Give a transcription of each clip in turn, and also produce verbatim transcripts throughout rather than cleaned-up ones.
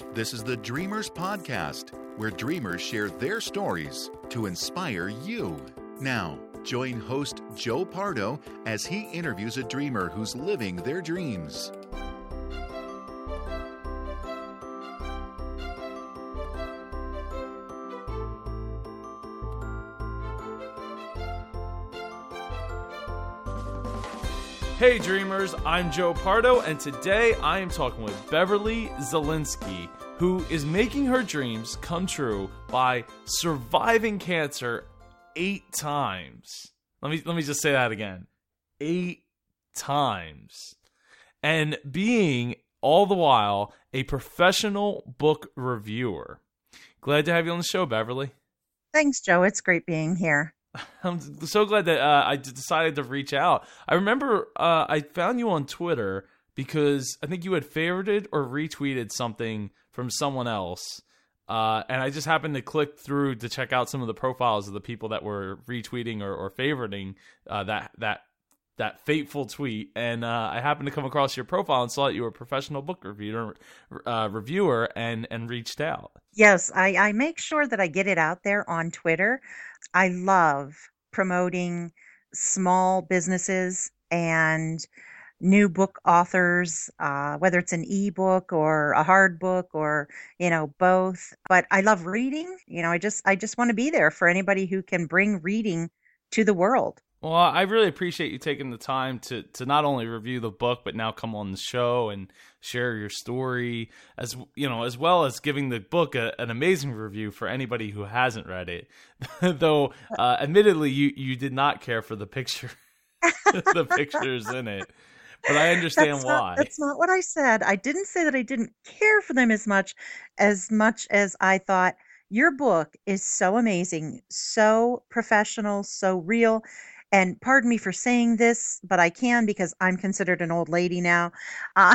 This is the Dreamers Podcast, where dreamers share their stories to inspire you. Now, join host Joe Pardo as he interviews a dreamer who's living their dreams. Hey Dreamers, I'm Joe Pardo, and today I am talking with Beverly Zielinski, who is making her dreams come true by surviving cancer eight times. Let me let me just say that again. Eight times. And being, all the while, a professional book reviewer. Glad to have you on the show, Beverly. Thanks, Joe. It's great being here. I'm so glad that uh, I decided to reach out. I remember uh, I found you on Twitter because I think you had favorited or retweeted something from someone else. Uh, and I just happened to click through to check out some of the profiles of the people that were retweeting or, or favoriting uh, that that that fateful tweet. And uh, I happened to come across your profile and saw that you were a professional book reviewer, uh, reviewer and, and reached out. Yes, I, I make sure that I get it out there on Twitter. I love promoting small businesses and new book authors, uh, whether it's an ebook or a hard book or, you know, both. But I love reading. You know, I just I just want to be there for anybody who can bring reading to the world. Well, I really appreciate you taking the time to, to not only review the book, but now come on the show and share your story, as you know, as well as giving the book a, an amazing review for anybody who hasn't read it. Though, uh, admittedly, you, you did not care for the picture, the pictures in it, but I understand that's why. Not, that's not what I said. I didn't say that I didn't care for them as much, as much as I thought your book is so amazing, so professional, so real. And pardon me for saying this, but I can because I'm considered an old lady now. Uh,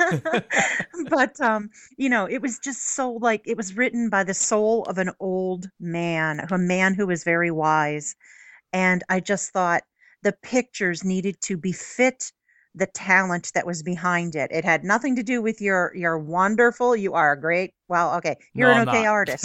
but, um, you know, it was just so like it was written by the soul of an old man, a man who was very wise. And I just thought the pictures needed to befit the talent that was behind it. It had nothing to do with your, your wonderful, you are a great, well, okay, you're no, an okay not. artist.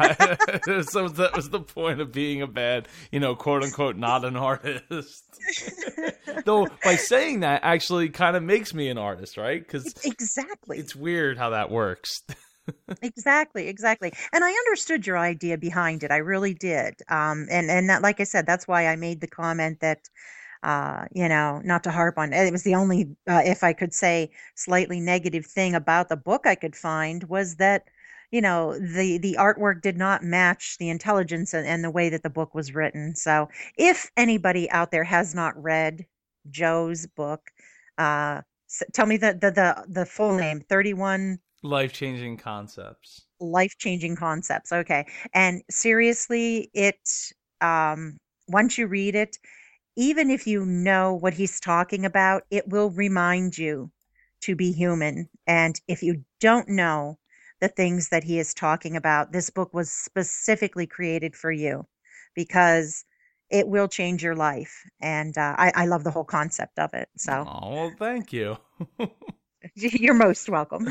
So that was the point of being a bad, you know, quote unquote, not an artist. Though by saying that actually kind of makes me an artist, right? Because exactly, it's weird how that works. Exactly, exactly. And I understood your idea behind it. I really did. Um, and, and that, like I said, that's why I made the comment that, Uh, you know, not to harp on it. It was the only, uh, if I could say, slightly negative thing about the book I could find was that, you know, the the artwork did not match the intelligence and, and the way that the book was written. So, if anybody out there has not read Joe's book, uh, tell me the the the, the full name. thirty-one Life-changing concepts. Life-changing concepts. Okay, and seriously, it um, once you read it, even if you know what he's talking about, it will remind you to be human. And if you don't know the things that he is talking about, this book was specifically created for you because it will change your life. And uh, I, I love the whole concept of it. So, oh, well, thank you. You're most welcome.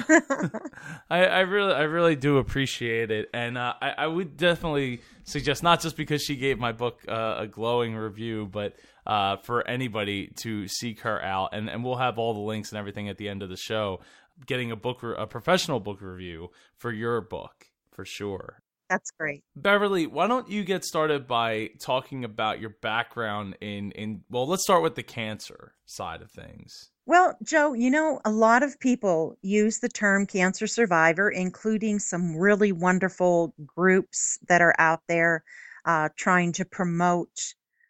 I, I really, I really do appreciate it, and uh, I, I would definitely suggest, not just because she gave my book uh, a glowing review, but uh, for anybody to seek her out, and, and we'll have all the links and everything at the end of the show. Getting a book, re- a professional book review for your book, for sure. That's great. Beverly, why don't you get started by talking about your background in, in well, let's start with the cancer side of things. Well, Joe, you know, a lot of people use the term cancer survivor, including some really wonderful groups that are out there uh, trying to promote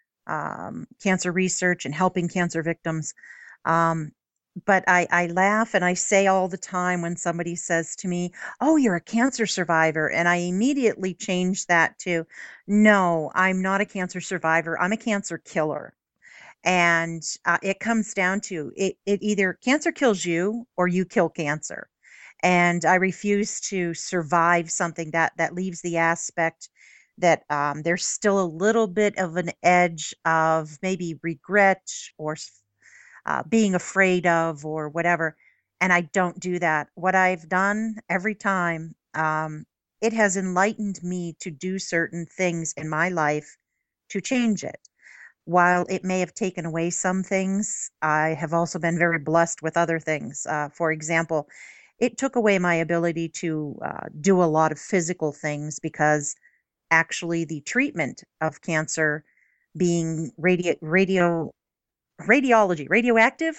um, cancer research and helping cancer victims. Um, but I, I laugh and I say all the time when somebody says to me, "Oh, you're a cancer survivor." And I immediately change that to, "No, I'm not a cancer survivor. I'm a cancer killer." And uh, it comes down to it, it either cancer kills you or you kill cancer. And I refuse to survive something that, that leaves the aspect that um, there's still a little bit of an edge of maybe regret or uh, being afraid of or whatever. And I don't do that. What I've done every time um, it has enlightened me to do certain things in my life to change it. While it may have taken away some things, I have also been very blessed with other things. Uh, for example, it took away my ability to uh, do a lot of physical things because actually the treatment of cancer being radio, radio radiology, radioactive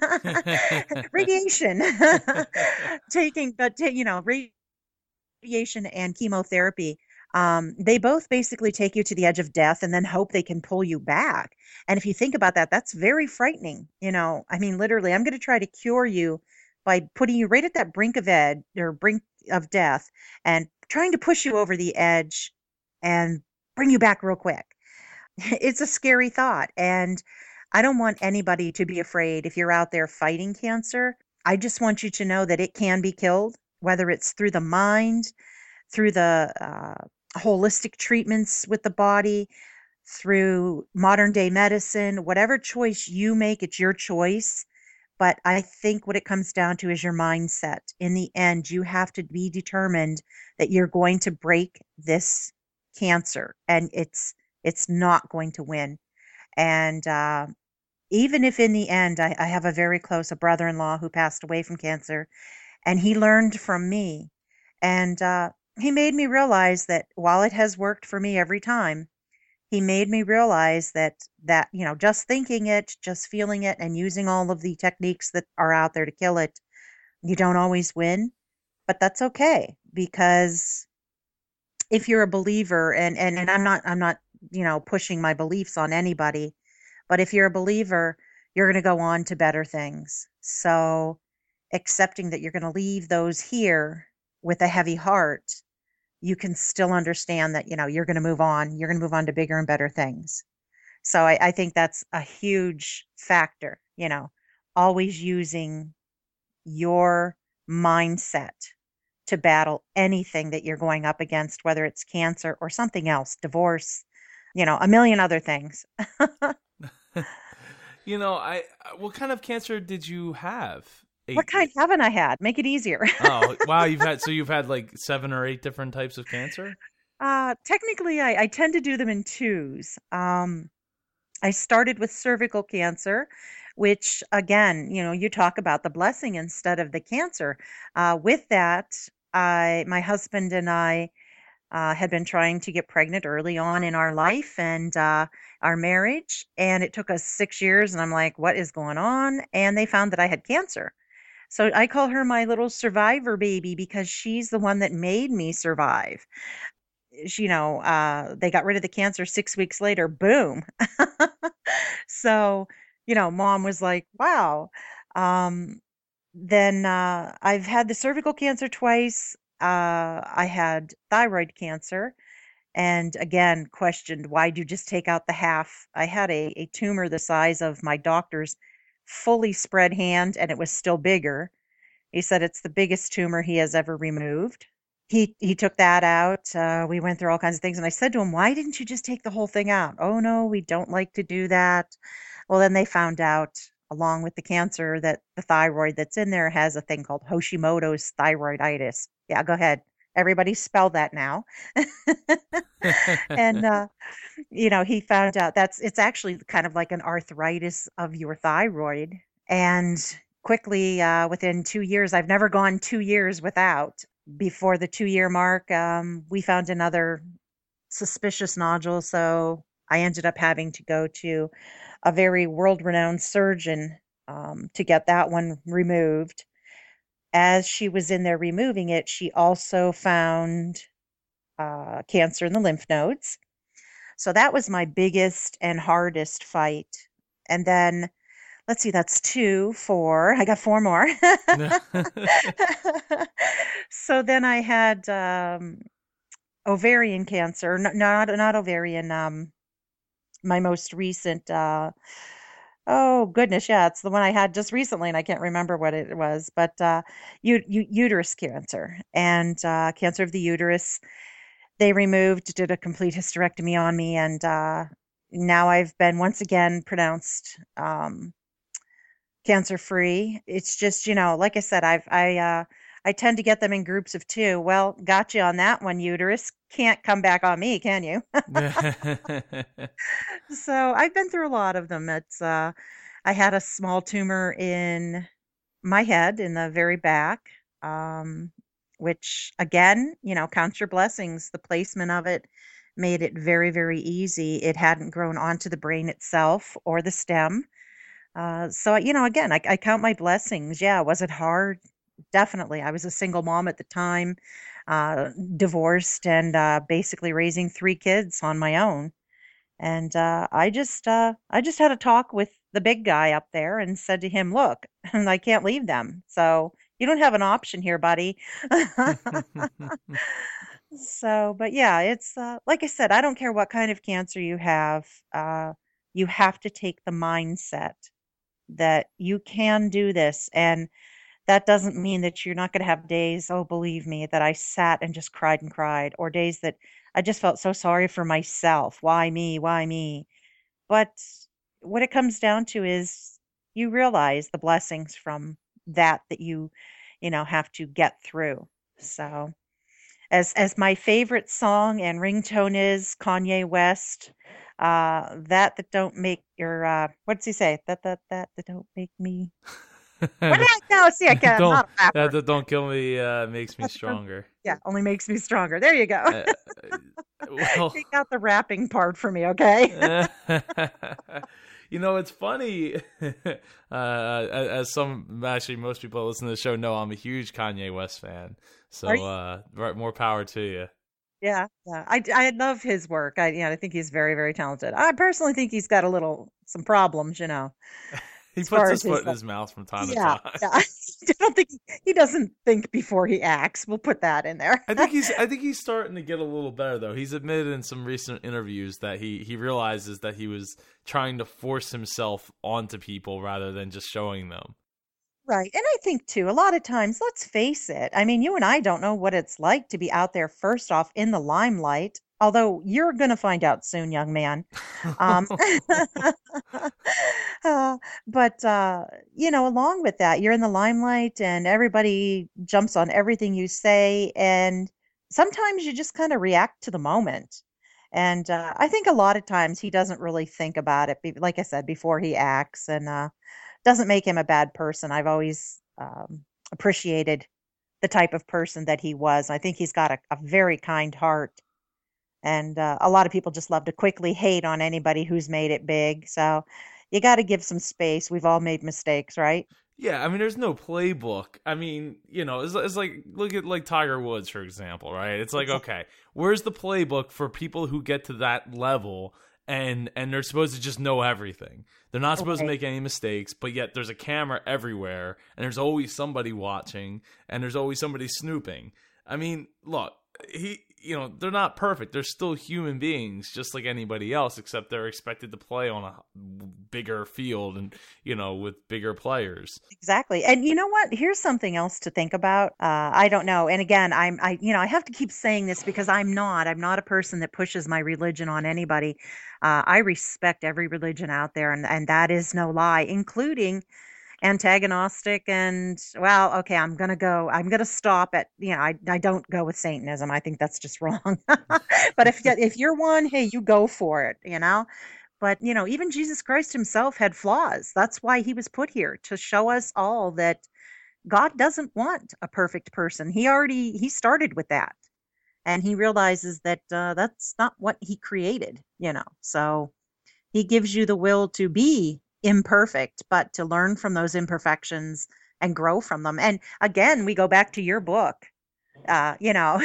radiation, taking, but ta- you know, radiation and chemotherapy. Um, they both basically take you to the edge of death and then hope they can pull you back. And if you think about that, that's very frightening. You know, I mean, literally, I'm going to try to cure you by putting you right at that brink of ed or brink of death and trying to push you over the edge and bring you back real quick. It's a scary thought. And I don't want anybody to be afraid if you're out there fighting cancer. I just want you to know that it can be killed, whether it's through the mind, through the uh, holistic treatments with the body, through modern day medicine, whatever choice you make, it's your choice. But I think what it comes down to is your mindset. In the end, you have to be determined that you're going to break this cancer, and it's it's not going to win. And uh, even if in the end, I, I have a very close a brother-in-law who passed away from cancer, and he learned from me, and uh, he made me realize that while it has worked for me every time, he made me realize that that you know just thinking it, just feeling it, and using all of the techniques that are out there to kill it, you don't always win, but that's okay, because if you're a believer, and and, and I'm not I'm not you know pushing my beliefs on anybody, but if you're a believer, you're going to go on to better things. So accepting that you're going to leave those here with a heavy heart, you can still understand that, you know, you're going to move on. You're going to move on to bigger and better things. So I, I think that's a huge factor, you know, always using your mindset to battle anything that you're going up against, whether it's cancer or something else, divorce, you know, a million other things. You know, I what kind of cancer did you have? Eight. What kind haven't I had? Make it easier. Oh, wow, you've had so you've had like seven or eight different types of cancer? Uh, technically, I, I tend to do them in twos. Um, I started with cervical cancer, which again, you know, you talk about the blessing instead of the cancer. Uh, with that, I, my husband and I uh, had been trying to get pregnant early on in our life and uh, our marriage, and it took us six years. And I'm like, what is going on? And they found that I had cancer. So I call her my little survivor baby because she's the one that made me survive. She, you know, uh, they got rid of the cancer six weeks later, boom. So, you know, mom was like, wow. Um, then uh, I've had the cervical cancer twice. Uh, I had thyroid cancer. And again, questioned, why'd you just take out the half? I had a, a tumor the size of my doctor's fully spread hand, and it was still bigger. He said it's the biggest tumor he has ever removed. He he took that out. Uh, we went through all kinds of things, and I said to him, "Why didn't you just take the whole thing out?" "Oh no, we don't like to do that." Well, then they found out, along with the cancer, that the thyroid that's in there has a thing called Hashimoto's thyroiditis. Yeah, go ahead. Everybody spell that now. And uh, you know, he found out that's it's actually kind of like an arthritis of your thyroid. And quickly, uh, within two years, I've never gone two years without. Before the two year mark, um, we found another suspicious nodule. So I ended up having to go to a very world renowned surgeon um, to get that one removed. As she was in there removing it, she also found uh, cancer in the lymph nodes. So that was my biggest and hardest fight. And then, let's see, that's two, four. I got four more. So then I had um, ovarian cancer. No, not not ovarian. Um, my most recent. Uh, oh goodness, yeah, it's the one I had just recently, and I can't remember what it was. But uh, u- u- uterus cancer and uh, cancer of the uterus. They removed, did a complete hysterectomy on me, and uh, now I've been once again pronounced um, cancer free. It's just, you know, like I said, I've I uh, I tend to get them in groups of two. Well, got you on that one, uterus. Can't come back on me, can you? So I've been through a lot of them. It's uh, I had a small tumor in my head in the very back, um, which again, you know, count your blessings. The placement of it made it very, very easy. It hadn't grown onto the brain itself or the stem. Uh, so, you know, again, I, I count my blessings. Yeah. Was it hard? Definitely. I was a single mom at the time, uh, divorced and uh, basically raising three kids on my own. And uh, I just, uh, I just had a talk with the big guy up there and said to him, "Look, I can't leave them. So you don't have an option here, buddy." So, but yeah, it's uh, like I said, I don't care what kind of cancer you have. Uh, you have to take the mindset that you can do this. And that doesn't mean that you're not going to have days, oh, believe me, that I sat and just cried and cried, or days that I just felt so sorry for myself. Why me? Why me? But what it comes down to is you realize the blessings from that that you, you know, have to get through. So as as my favorite song and ringtone is Kanye West, uh, that that don't make your uh, what does he say? That that that that don't make me. What did I know? See, I can't. I'm don't, not a rapper. that, that don't kill me uh, makes me stronger. Yeah, only makes me stronger. There you go. Uh, well, take out the rapping part for me, okay? You know, it's funny. uh, as some, actually, most people that listen to the show know, I'm a huge Kanye West fan. So, uh, right, more power to you. Yeah, yeah. I, I love his work. I, yeah, I think he's very, very talented. I personally think he's got a little some problems, you know. He puts his foot in his mouth from time yeah, to time. Yeah. I don't think he, he doesn't think before he acts. We'll put that in there. I think he's I think he's starting to get a little better though. He's admitted in some recent interviews that he he realizes that he was trying to force himself onto people rather than just showing them. Right. And I think too, a lot of times, let's face it. I mean, you and I don't know what it's like to be out there first off in the limelight. Although you're going to find out soon, young man. Um, uh, but, uh, you know, along with that, you're in the limelight and everybody jumps on everything you say. And sometimes you just kind of react to the moment. And uh, I think a lot of times he doesn't really think about it, like I said, before he acts, and uh, doesn't make him a bad person. I've always um, appreciated the type of person that he was. I think he's got a, a very kind heart. And uh, a lot of people just love to quickly hate on anybody who's made it big. So you got to give some space. We've all made mistakes, right? Yeah, I mean, there's no playbook. I mean, you know, it's, it's like, look at like Tiger Woods, for example, right? It's like, okay, where's the playbook for people who get to that level and and they're supposed to just know everything? They're not supposed okay. to make any mistakes, but yet there's a camera everywhere and there's always somebody watching and there's always somebody snooping. I mean, look, he... you know, they're not perfect. They're still human beings, just like anybody else, except they're expected to play on a bigger field and, you know, with bigger players. Exactly. And you know what? Here's something else to think about. Uh, I don't know. And again, I'm, I, you know, I have to keep saying this because I'm not, I'm not a person that pushes my religion on anybody. Uh, I respect every religion out there, and, and that is no lie, including antagonistic and well okay i'm gonna go i'm gonna stop at you know i, I don't go with Satanism. I think that's just wrong. But if if you're one, hey, you go for it, you know. But you know, even Jesus Christ himself had flaws. That's why he was put here, to show us all that God doesn't want a perfect person. He already he started with that, and he realizes that uh, that's not what he created, you know. So he gives you the will to be imperfect, but to learn from those imperfections and grow from them. And again, we go back to your book, uh, you know,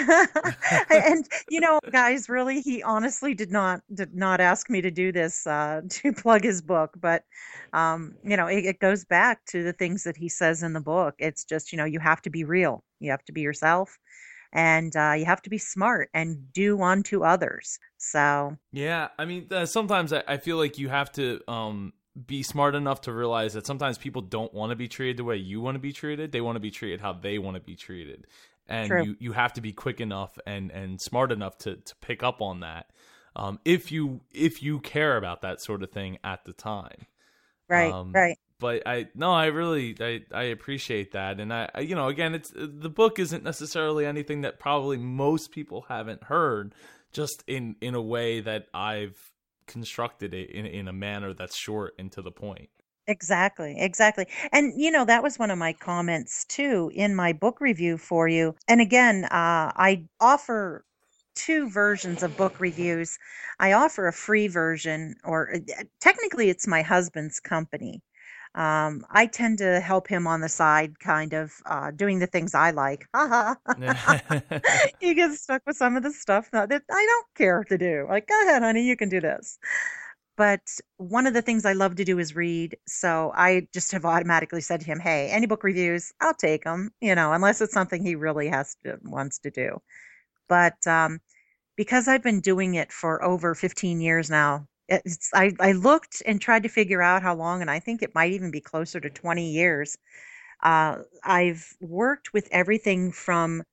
and you know, guys, really, he honestly did not did not ask me to do this uh, to plug his book, but um, you know, it, it goes back to the things that he says in the book. It's just, you know, you have to be real, you have to be yourself, and uh, you have to be smart and do unto others. So yeah, I mean, uh, sometimes I, I feel like you have to. Um... be smart enough to realize that sometimes people don't want to be treated the way you want to be treated. They want to be treated how they want to be treated. And True. you you have to be quick enough and, and smart enough to, to pick up on that. Um, if you if you care about that sort of thing at the time. Right, um, right. but I no, I really I, I appreciate that, and I, I you know again, it's the book isn't necessarily anything that probably most people haven't heard, just in in a way that I've constructed it in in a manner that's short and to the point. Exactly, exactly. And you know, that was one of my comments too in my book review for you. And again, uh, I offer two versions of book reviews. I offer a free version, or uh, technically it's my husband's company. Um, I tend to help him on the side, kind of uh, doing the things I like. Ha ha. He gets stuck with some of the stuff that, that I don't care to do. Like, go ahead, honey, you can do this. But one of the things I love to do is read. So I just have automatically said to him, hey, any book reviews, I'll take them, you know, unless it's something he really has to, wants to do. But um, because I've been doing it for over fifteen years now, it's, I, I looked and tried to figure out how long, and I think it might even be closer to twenty years. Uh, I've worked with everything from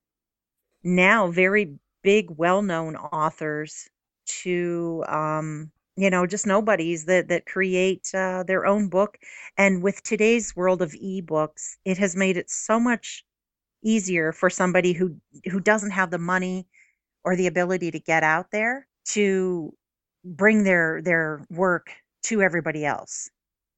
now very big, well-known authors to, um, you know, just nobodies that, that create uh, their own book. And with today's world of ebooks, it has made it so much easier for somebody who, who doesn't have the money or the ability to get out there to bring their, their work to everybody else.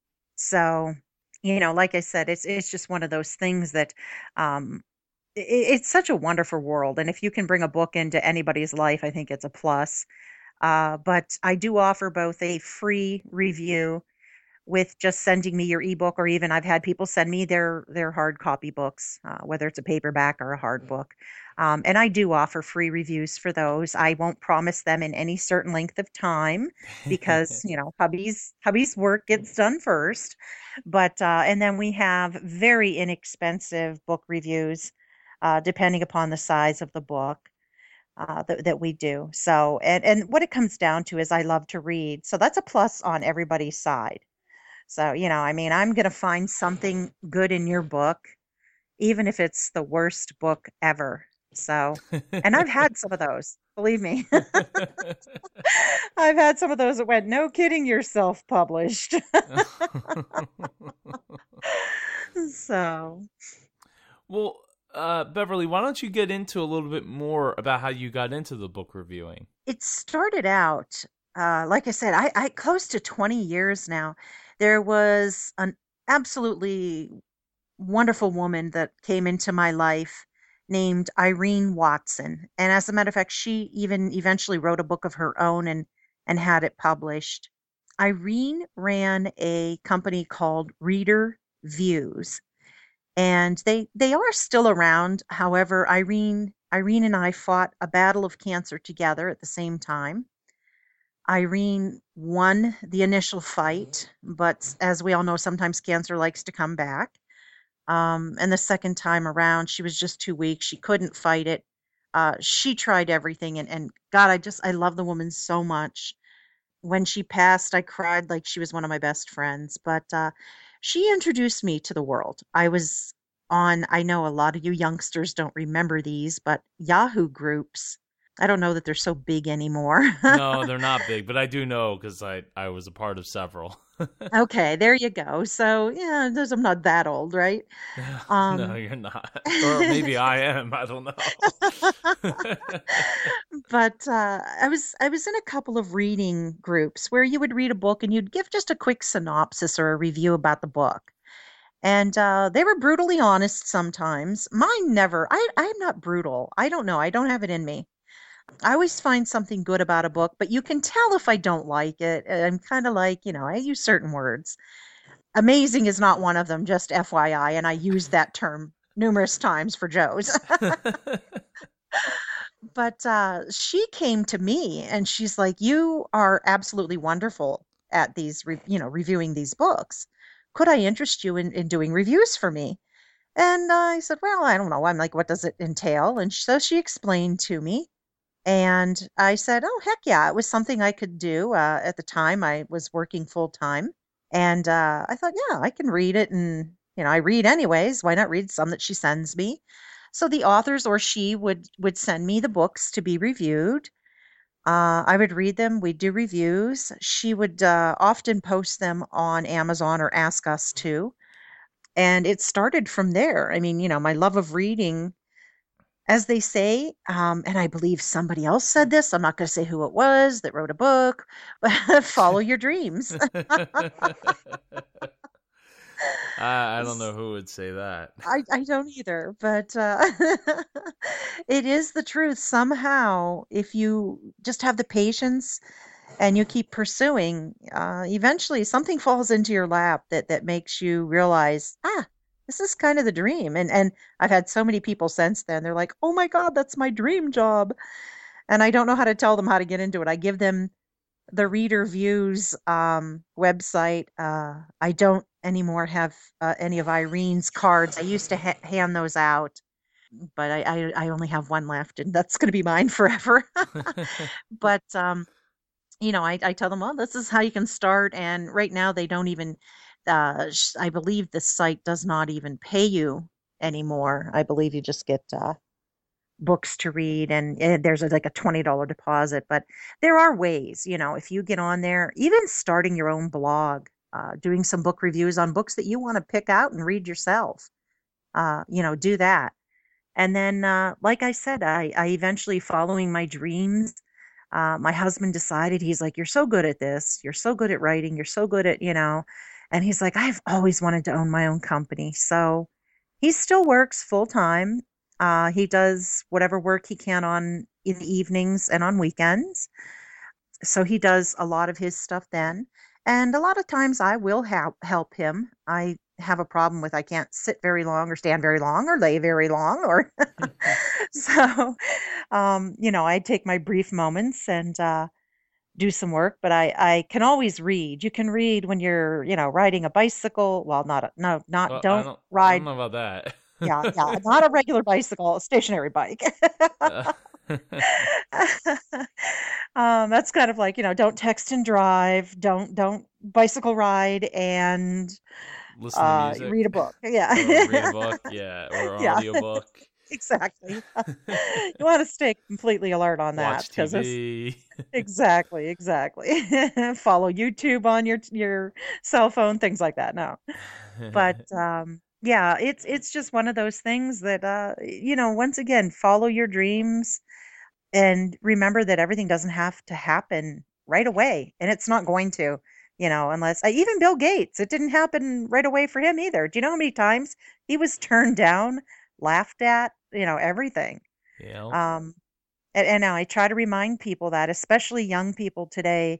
So, you know, like I said, it's, it's just one of those things that, um, it, it's such a wonderful world. And if you can bring a book into anybody's life, I think it's a plus. Uh, but I do offer both a free review with just sending me your ebook, or even I've had people send me their, their hard copy books, uh, whether it's a paperback or a hard book. Um, and I do offer free reviews for those. I won't promise them in any certain length of time because, you know, hubby's, hubby's work gets done first. But, uh, and then we have very inexpensive book reviews, uh, depending upon the size of the book. Uh, that, that we do. So, and, and what it comes down to is I love to read. So that's a plus on everybody's side. So, you know, I mean, I'm going to find something good in your book, even if it's the worst book ever. So, and I've had some of those, believe me. I've had some of those that went, no kidding, you're self-published. So. Well, Uh, Beverly, why don't you get into a little bit more about how you got into the book reviewing? It started out, uh, like I said, I, I close to twenty years now. There was an absolutely wonderful woman that came into my life named Irene Watson. And as a matter of fact, she even eventually wrote a book of her own and, and had it published. Irene ran a company called Reader Views. And they they are still around. However, Irene Irene and I fought a battle of cancer together at the same time. Irene won the initial fight, but as we all know, sometimes cancer likes to come back. Um, and the second time around, she was just too weak. She couldn't fight it. Uh, she tried everything, and, and God, I just I love the woman so much. When she passed, I cried like she was one of my best friends. But uh, she introduced me to the world. I was on, I know a lot of you youngsters don't remember these, but Yahoo groups. I don't know that they're so big anymore. No, they're not big, but I do know because I, I was a part of several. Okay, there you go. So, yeah, those, I'm not that old, right? Um, no, you're not. Or maybe I am. I don't know. But uh, I was I was in a couple of reading groups where you would read a book and you'd give just a quick synopsis or a review about the book. And uh, they were brutally honest sometimes. Mine never. I, I'm not brutal. I don't know. I don't have it in me. I always find something good about a book, but you can tell if I don't like it. I'm kind of like, you know, I use certain words. Amazing is not one of them, just F Y I, and I use that term numerous times for Joe's. But uh, she came to me and she's like, you are absolutely wonderful at these, re- you know, reviewing these books. Could I interest you in, in doing reviews for me? And uh, I said, well, I don't know. I'm like, what does it entail? And so she explained to me. And I said, oh, heck yeah, it was something I could do. Uh, at the time, I was working full time. And uh, I thought, yeah, I can read it. And, you know, I read anyways. Why not read some that she sends me? So the authors or she would, would send me the books to be reviewed. Uh, I would read them. We'd do reviews. She would uh, often post them on Amazon or ask us to. And it started from there. I mean, you know, my love of reading, as they say, um, and I believe somebody else said this. I'm not going to say who it was that wrote a book, but follow your dreams. I, I don't know who would say that. I, I don't either, but uh, it is the truth. Somehow, if you just have the patience and you keep pursuing, uh, eventually something falls into your lap that that makes you realize, ah, this is kind of the dream. And and I've had so many people since then. They're like, oh my God, that's my dream job. And I don't know how to tell them how to get into it. I give them the Reader Views um, website. Uh, I don't anymore have uh, any of Irene's cards. I used to ha- hand those out, but I, I, I only have one left, and that's going to be mine forever. But um, you know, I, I tell them, well, this is how you can start. And right now, they don't even. Uh, sh- I believe the site does not even pay you anymore. I believe you just get uh, books to read, and, and there's a, like a twenty dollars deposit. But there are ways, you know, if you get on there, even starting your own blog, uh, doing some book reviews on books that you want to pick out and read yourself, uh, you know, do that. And then, uh, like I said, I, I eventually, following my dreams, uh, my husband decided, he's like, you're so good at this. You're so good at writing. You're so good at, you know, and he's like, I've always wanted to own my own company. So he still works full time. Uh, he does whatever work he can on in the evenings and on weekends. So he does a lot of his stuff then. And a lot of times I will help help him. I have a problem with I can't sit very long or stand very long or lay very long or so um, you know, I take my brief moments and uh do some work, but I I can always read. You can read when you're, you know, riding a bicycle. Well, not a, no, not Well, I don't don't I don't ride. know about Yeah, yeah, not a regular bicycle, a stationary bike. that. Um, that's kind of like, you know, don't text and drive, don't don't bicycle ride and Listen to uh music read a book. or read a Yeah. book, yeah, or Yeah, audiobook. exactly. You want to stay completely alert on that Watch because it's T V. exactly, exactly. Follow YouTube on your your cell phone, things like that. No. But um yeah, it's it's just one of those things that uh you know, once again, follow your dreams and remember that everything doesn't have to happen right away, and it's not going to, you know, unless uh, even Bill Gates, it didn't happen right away for him either. Do you know how many times he was turned down, laughed at, you know, everything. Yeah. Um and, and now I try to remind people that, especially young people today,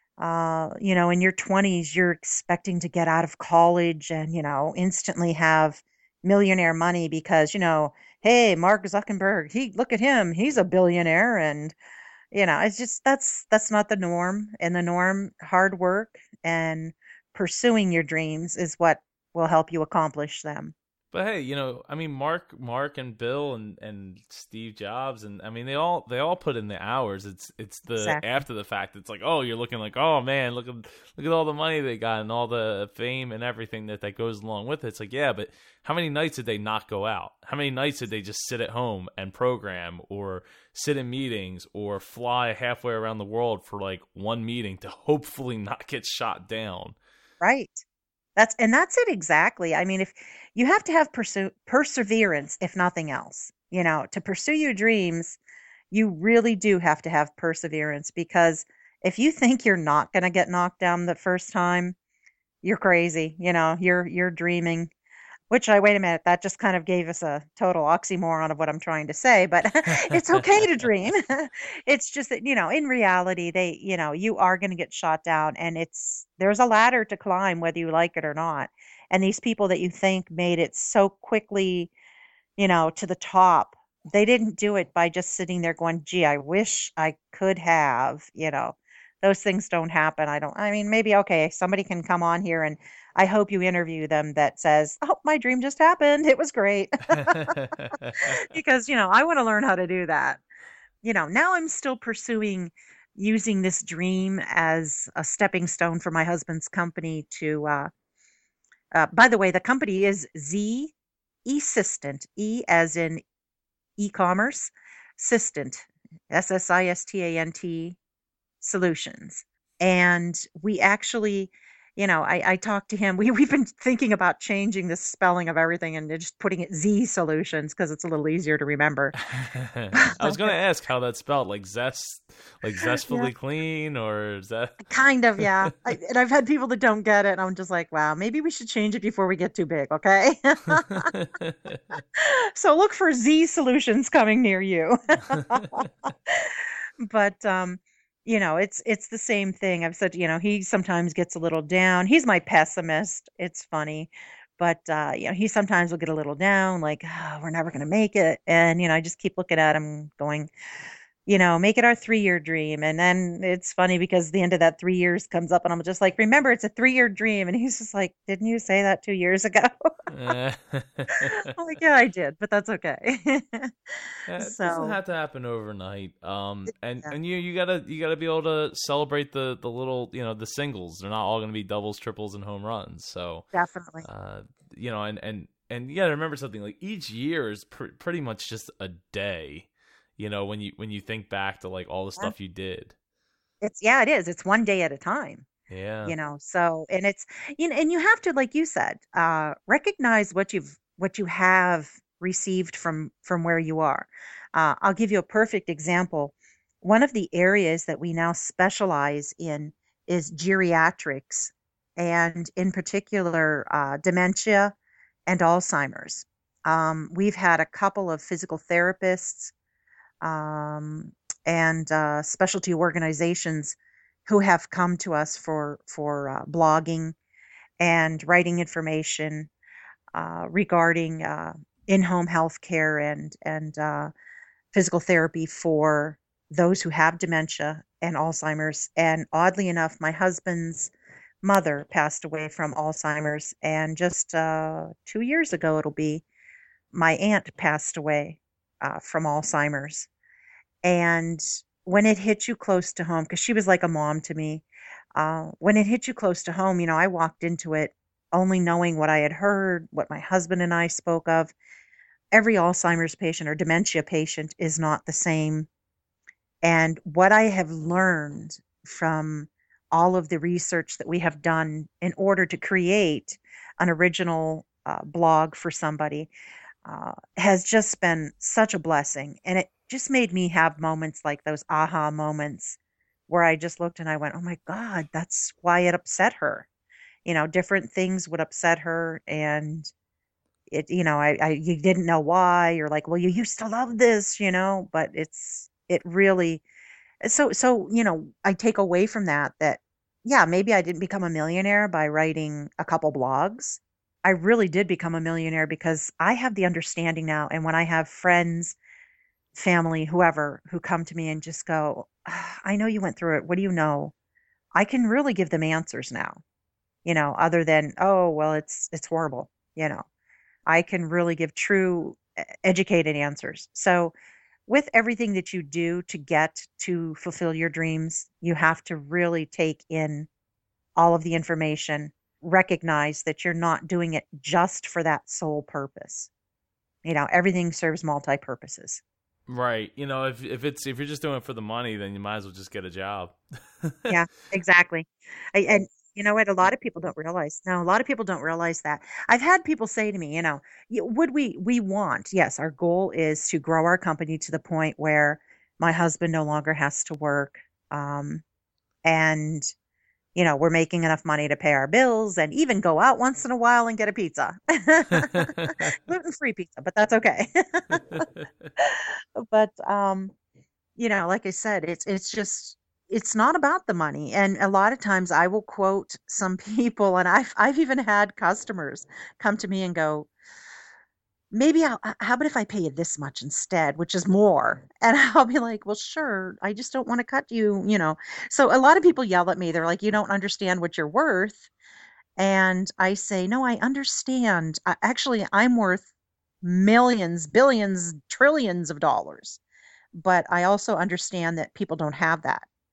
uh, you know, in your twenties, you're expecting to get out of college and, you know, instantly have millionaire money because, you know, hey, Mark Zuckerberg, he look at him, he's a billionaire. And, you know, it's just that's that's not the norm. And the norm, hard work and pursuing your dreams is what will help you accomplish them. But hey, you know, I mean, Mark, Mark, and Bill, and, and Steve Jobs, and I mean, they all they all put in the hours. It's it's the Exactly. after the fact. It's like, oh, you're looking like, oh man, look at look at all the money they got and all the fame and everything that that goes along with it. It's like, yeah, but how many nights did they not go out? How many nights did they just sit at home and program, or sit in meetings, or fly halfway around the world for like one meeting to hopefully not get shot down? Right. That's and that's it exactly. I mean, if you have to have perse- perseverance, if nothing else, you know, to pursue your dreams, you really do have to have perseverance because if you think you're not going to get knocked down the first time, you're crazy. You know, you're you're dreaming. Which I wait a minute, that just kind of gave us a total oxymoron of what I'm trying to say, but it's okay to dream. It's just that, you know, in reality, they, you know, you are going to get shot down and it's there's a ladder to climb whether you like it or not. And these people that you think made it so quickly, you know, to the top, they didn't do it by just sitting there going, gee, I wish I could have, you know, those things don't happen. I don't, I mean, maybe, okay, somebody can come on here and I hope you interview them that says, oh, my dream just happened. It was great. Because, you know, I want to learn how to do that. You know, now I'm still pursuing using this dream as a stepping stone for my husband's company to, uh, uh, by the way, the company is Z Assistant, E as in e-commerce, Sistent. S S I S T A N T Solutions. And we actually, you know, I, I talked to him. We, we've been thinking about changing the spelling of everything and just putting it Z Solutions because it's a little easier to remember. I was going to ask how that's spelled, like zest, like Yeah, zestfully clean, or is that? kind of, yeah. I, and I've had people that don't get it, and I'm just like, wow, maybe we should change it before we get too big, okay? So look for Z Solutions coming near you. But um you know, it's it's the same thing. I've said, you know, he sometimes gets a little down. He's my pessimist. It's funny. But uh you know, he sometimes will get a little down, like, "Ah, we're never going to make it." And you know, I just keep looking at him going, you know, make it our three-year dream. And then it's funny because the end of that three years comes up and I'm just like, remember, it's a three-year dream. And he's just like, didn't you say that two years ago? Eh. I'm like, yeah, I did, but that's okay. Yeah, it doesn't So, have to happen overnight. Um, and yeah. and you you gotta you gotta be able to celebrate the the little, you know, the singles. They're not all gonna be doubles, triples, and home runs. So, Definitely. uh, you know, and and and you gotta remember something. Like each year is pr- pretty much just a day. You know, when you when you think back to like all the Yeah. stuff you did. It's yeah, it is. It's one day at a time, Yeah. you know. So, and it's you know, and you have to, like you said, uh, recognize what you've what you have received from from where you are. Uh, I'll give you a perfect example. One of the areas that we now specialize in is geriatrics, and in particular, uh, dementia and Alzheimer's. Um, we've had a couple of physical therapists um, and uh, specialty organizations who have come to us for for uh, blogging and writing information uh, regarding uh, in-home health care and and uh, physical therapy for those who have dementia and Alzheimer's. And oddly enough, my husband's mother passed away from Alzheimer's, and just uh, two years ago, it'll be, my aunt passed away uh, from Alzheimer's. And when it hit you close to home, because she was like a mom to me, uh, when it hit you close to home, you know, I walked into it only knowing what I had heard, what my husband and I spoke of. Every Alzheimer's patient or dementia patient is not the same. And what I have learned from all of the research that we have done in order to create an original uh, blog for somebody uh, has just been such a blessing. And it just made me have moments like those aha moments where I just looked and I went, oh my God, that's why it upset her. You know, different things would upset her. And it, you know, I, I, you didn't know why. You're like, well, you used to love this, you know, but it's, it really, so, so, you know, I take away from that that, yeah, maybe I didn't become a millionaire by writing a couple blogs. I really did become a millionaire because I have the understanding now. And when I have friends, family, whoever who come to me and just go, "Ah, I know you went through it. What do you know?" I can really give them answers now, you know, other than, oh, well, it's, it's horrible. You know, I can really give true e- educated answers. So with everything that you do to get to fulfill your dreams, you have to really take in all of the information, recognize that you're not doing it just for that sole purpose. You know, everything serves multi purposes. Right. You know, if if it's if you're just doing it for the money, then you might as well just get a job. Yeah, exactly. I, and you know what? A lot of people don't realize. No, a lot of people don't realize that. I've had people say to me, you know, "Y- would we, we want, yes, our goal is to grow our company to the point where my husband no longer has to work. Um, and, you know, we're making enough money to pay our bills and even go out once in a while and get a pizza. Gluten-free pizza, but that's okay. But, um, you know, like I said, it's it's just it's not about the money. And a lot of times I will quote some people, and I've I've even had customers come to me and go, maybe I'll, h- how about if I pay you this much instead, which is more? And I'll be like, well, sure. I just don't want to cut you, you know. So a lot of people yell at me. They're like, you don't understand what you're worth. And I say, no, I understand. I, actually, I'm worth millions, billions, trillions of dollars. But I also understand that people don't have that.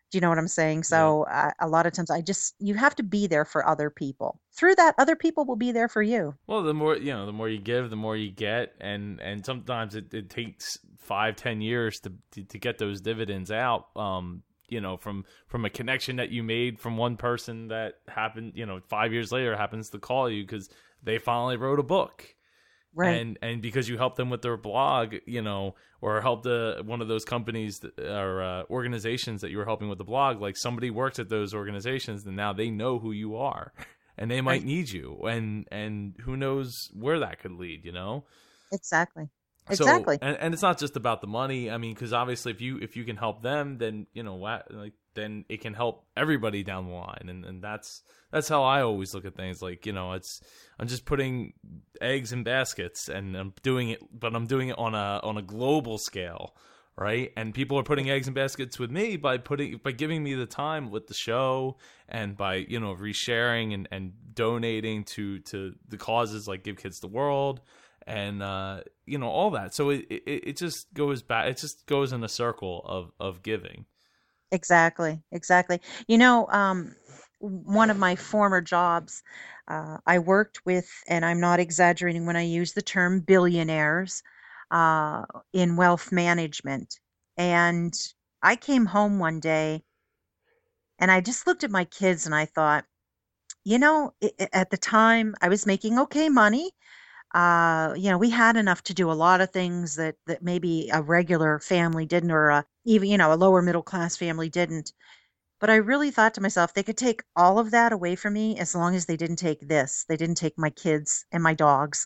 Do you know what I'm saying? Yeah. So uh, a lot of times I just, you have to be there for other people. Through that, other people will be there for you. Well, the more you know, the more you give, the more you get, and and sometimes it, it takes five, ten years to, to to get those dividends out. Um, you know, from from a connection that you made from one person that happened, you know, five years later happens to call you because they finally wrote a book. Right. And and because you helped them with their blog, you know, or helped the, one of those companies that, or uh, organizations that you were helping with the blog, like somebody works at those organizations and now they know who you are and they might Right. need you. And and who knows where that could lead, you know? Exactly. So, Exactly. and, and it's not just about the money. I mean, because obviously, if you if you can help them, then you know, wha- like then it can help everybody down the line, and and that's that's how I always look at things. Like, you know, it's I'm just putting eggs in baskets, and I'm doing it, but I'm doing it on a on a global scale, right? And people are putting eggs in baskets with me by putting by giving me the time with the show, and by, you know, resharing and and donating to to the causes like Give Kids the World. And, uh, you know, all that. So it, it, it just goes back. It just goes in a circle of, of giving. Exactly. Exactly. You know, um, one of my former jobs, uh, I worked with, and I'm not exaggerating when I use the term billionaires, uh, in wealth management. And I came home one day and I just looked at my kids and I thought, you know, i- i- at the time I was making okay money. Uh, you know, we had enough to do a lot of things that that maybe a regular family didn't, or a, even, you know, a lower middle class family didn't. But I really thought to myself, they could take all of that away from me as long as they didn't take this. They didn't take my kids and my dogs.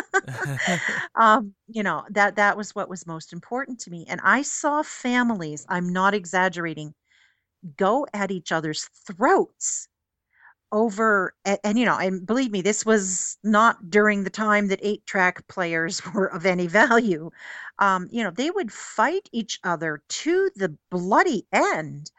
um, you know, that that was what was most important to me. And I saw families, I'm not exaggerating, go at each other's throats over, and, and you know, and believe me, this was not during the time that eight track players were of any value. Um, you know, they would fight each other to the bloody end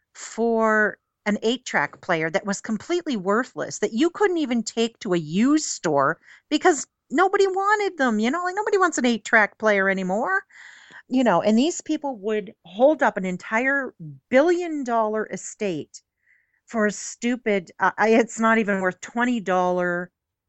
for an eight track player that was completely worthless, that you couldn't even take to a used store because nobody wanted them. You know, like nobody wants an eight track player anymore. You know, and these people would hold up an entire billion dollar estate for a stupid, uh, I- it's not even worth twenty dollars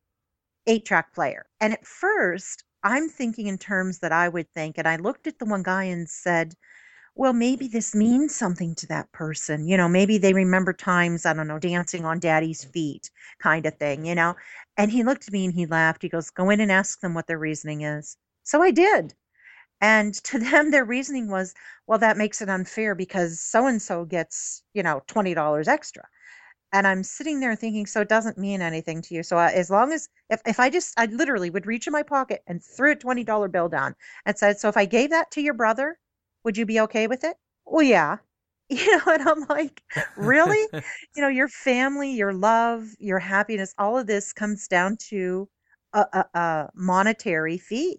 eight track player. And at first, I'm thinking in terms that I would think, and I looked at the one guy and said, well, maybe this means something to that person. You know, maybe they remember times, I don't know, dancing on daddy's feet kind of thing, you know? And he looked at me and he laughed. He goes, go in and ask them what their reasoning is. So I did. And to them, their reasoning was, well, that makes it unfair because so and so gets, you know, twenty dollars extra. And I'm sitting there thinking, so it doesn't mean anything to you. So uh, as long as, if, if I just, I literally would reach in my pocket and threw a twenty dollars bill down and said, so if I gave that to your brother, would you be okay with it? Well, yeah. You know, and I'm like, really? You know, your family, your love, your happiness, all of this comes down to a, a, a monetary fee.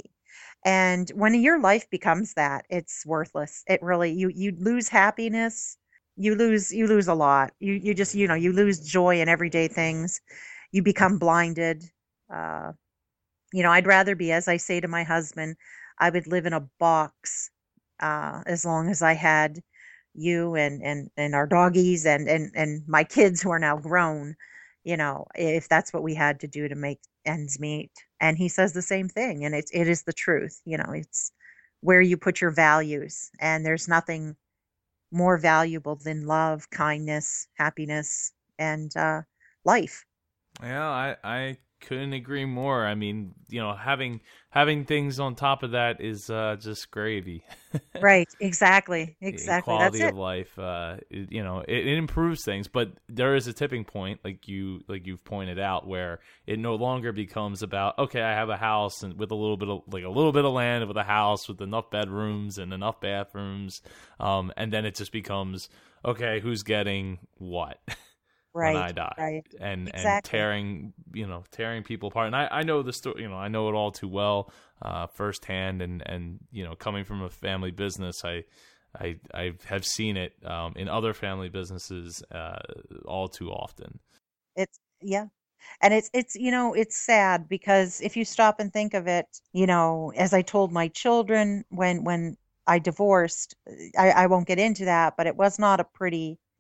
And when your life becomes that, it's worthless. It really, you, you lose happiness. You lose, you lose a lot. You, you just, you know, you lose joy in everyday things. You become blinded. Uh, you know, I'd rather be, as I say to my husband, I would live in a box, uh, as long as I had you and, and, and our doggies and, and, and my kids who are now grown, you know, if that's what we had to do to make ends meet. And he says the same thing. And it's, it is the truth. You know, it's where you put your values, and there's nothing more valuable than love, kindness, happiness, and, uh, life. Yeah, I, I couldn't agree more. I mean, you know, having having things on top of that is uh, just gravy. Right. Exactly. Exactly. That's Quality it. of life, uh, it, you know, it, it improves things, but there is a tipping point, like you like you've pointed out, where it no longer becomes about, okay, I have a house and with a little bit of like a little bit of land with a house with enough bedrooms and enough bathrooms, um, and then it just becomes, okay, who's getting what? When I Right. die, Right. and and Exactly. tearing, you know, tearing people apart. And I, I know the story, you know, I know it all too well, uh, firsthand, and and you know, coming from a family business, I I I have seen it um, in other family businesses uh, all too often. It's, yeah. And it's, it's, you know, it's sad because if you stop and think of it, you know, as I told my children when, when I divorced, I, I won't get into that, but it was not a pretty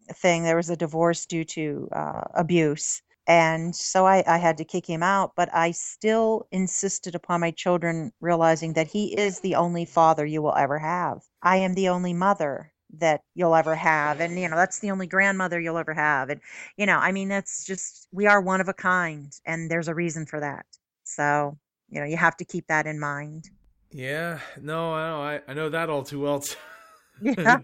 thing. There was a divorce due to uh, abuse. And so I, I had to kick him out, but I still insisted upon my children realizing that he is the only father you will ever have. I am the only mother that you'll ever have. And, you know, that's the only grandmother you'll ever have. And, you know, I mean, that's just, we are one of a kind, and there's a reason for that. So, you know, you have to keep that in mind. Yeah, no, I know, I, I know that all too well too. Yeah.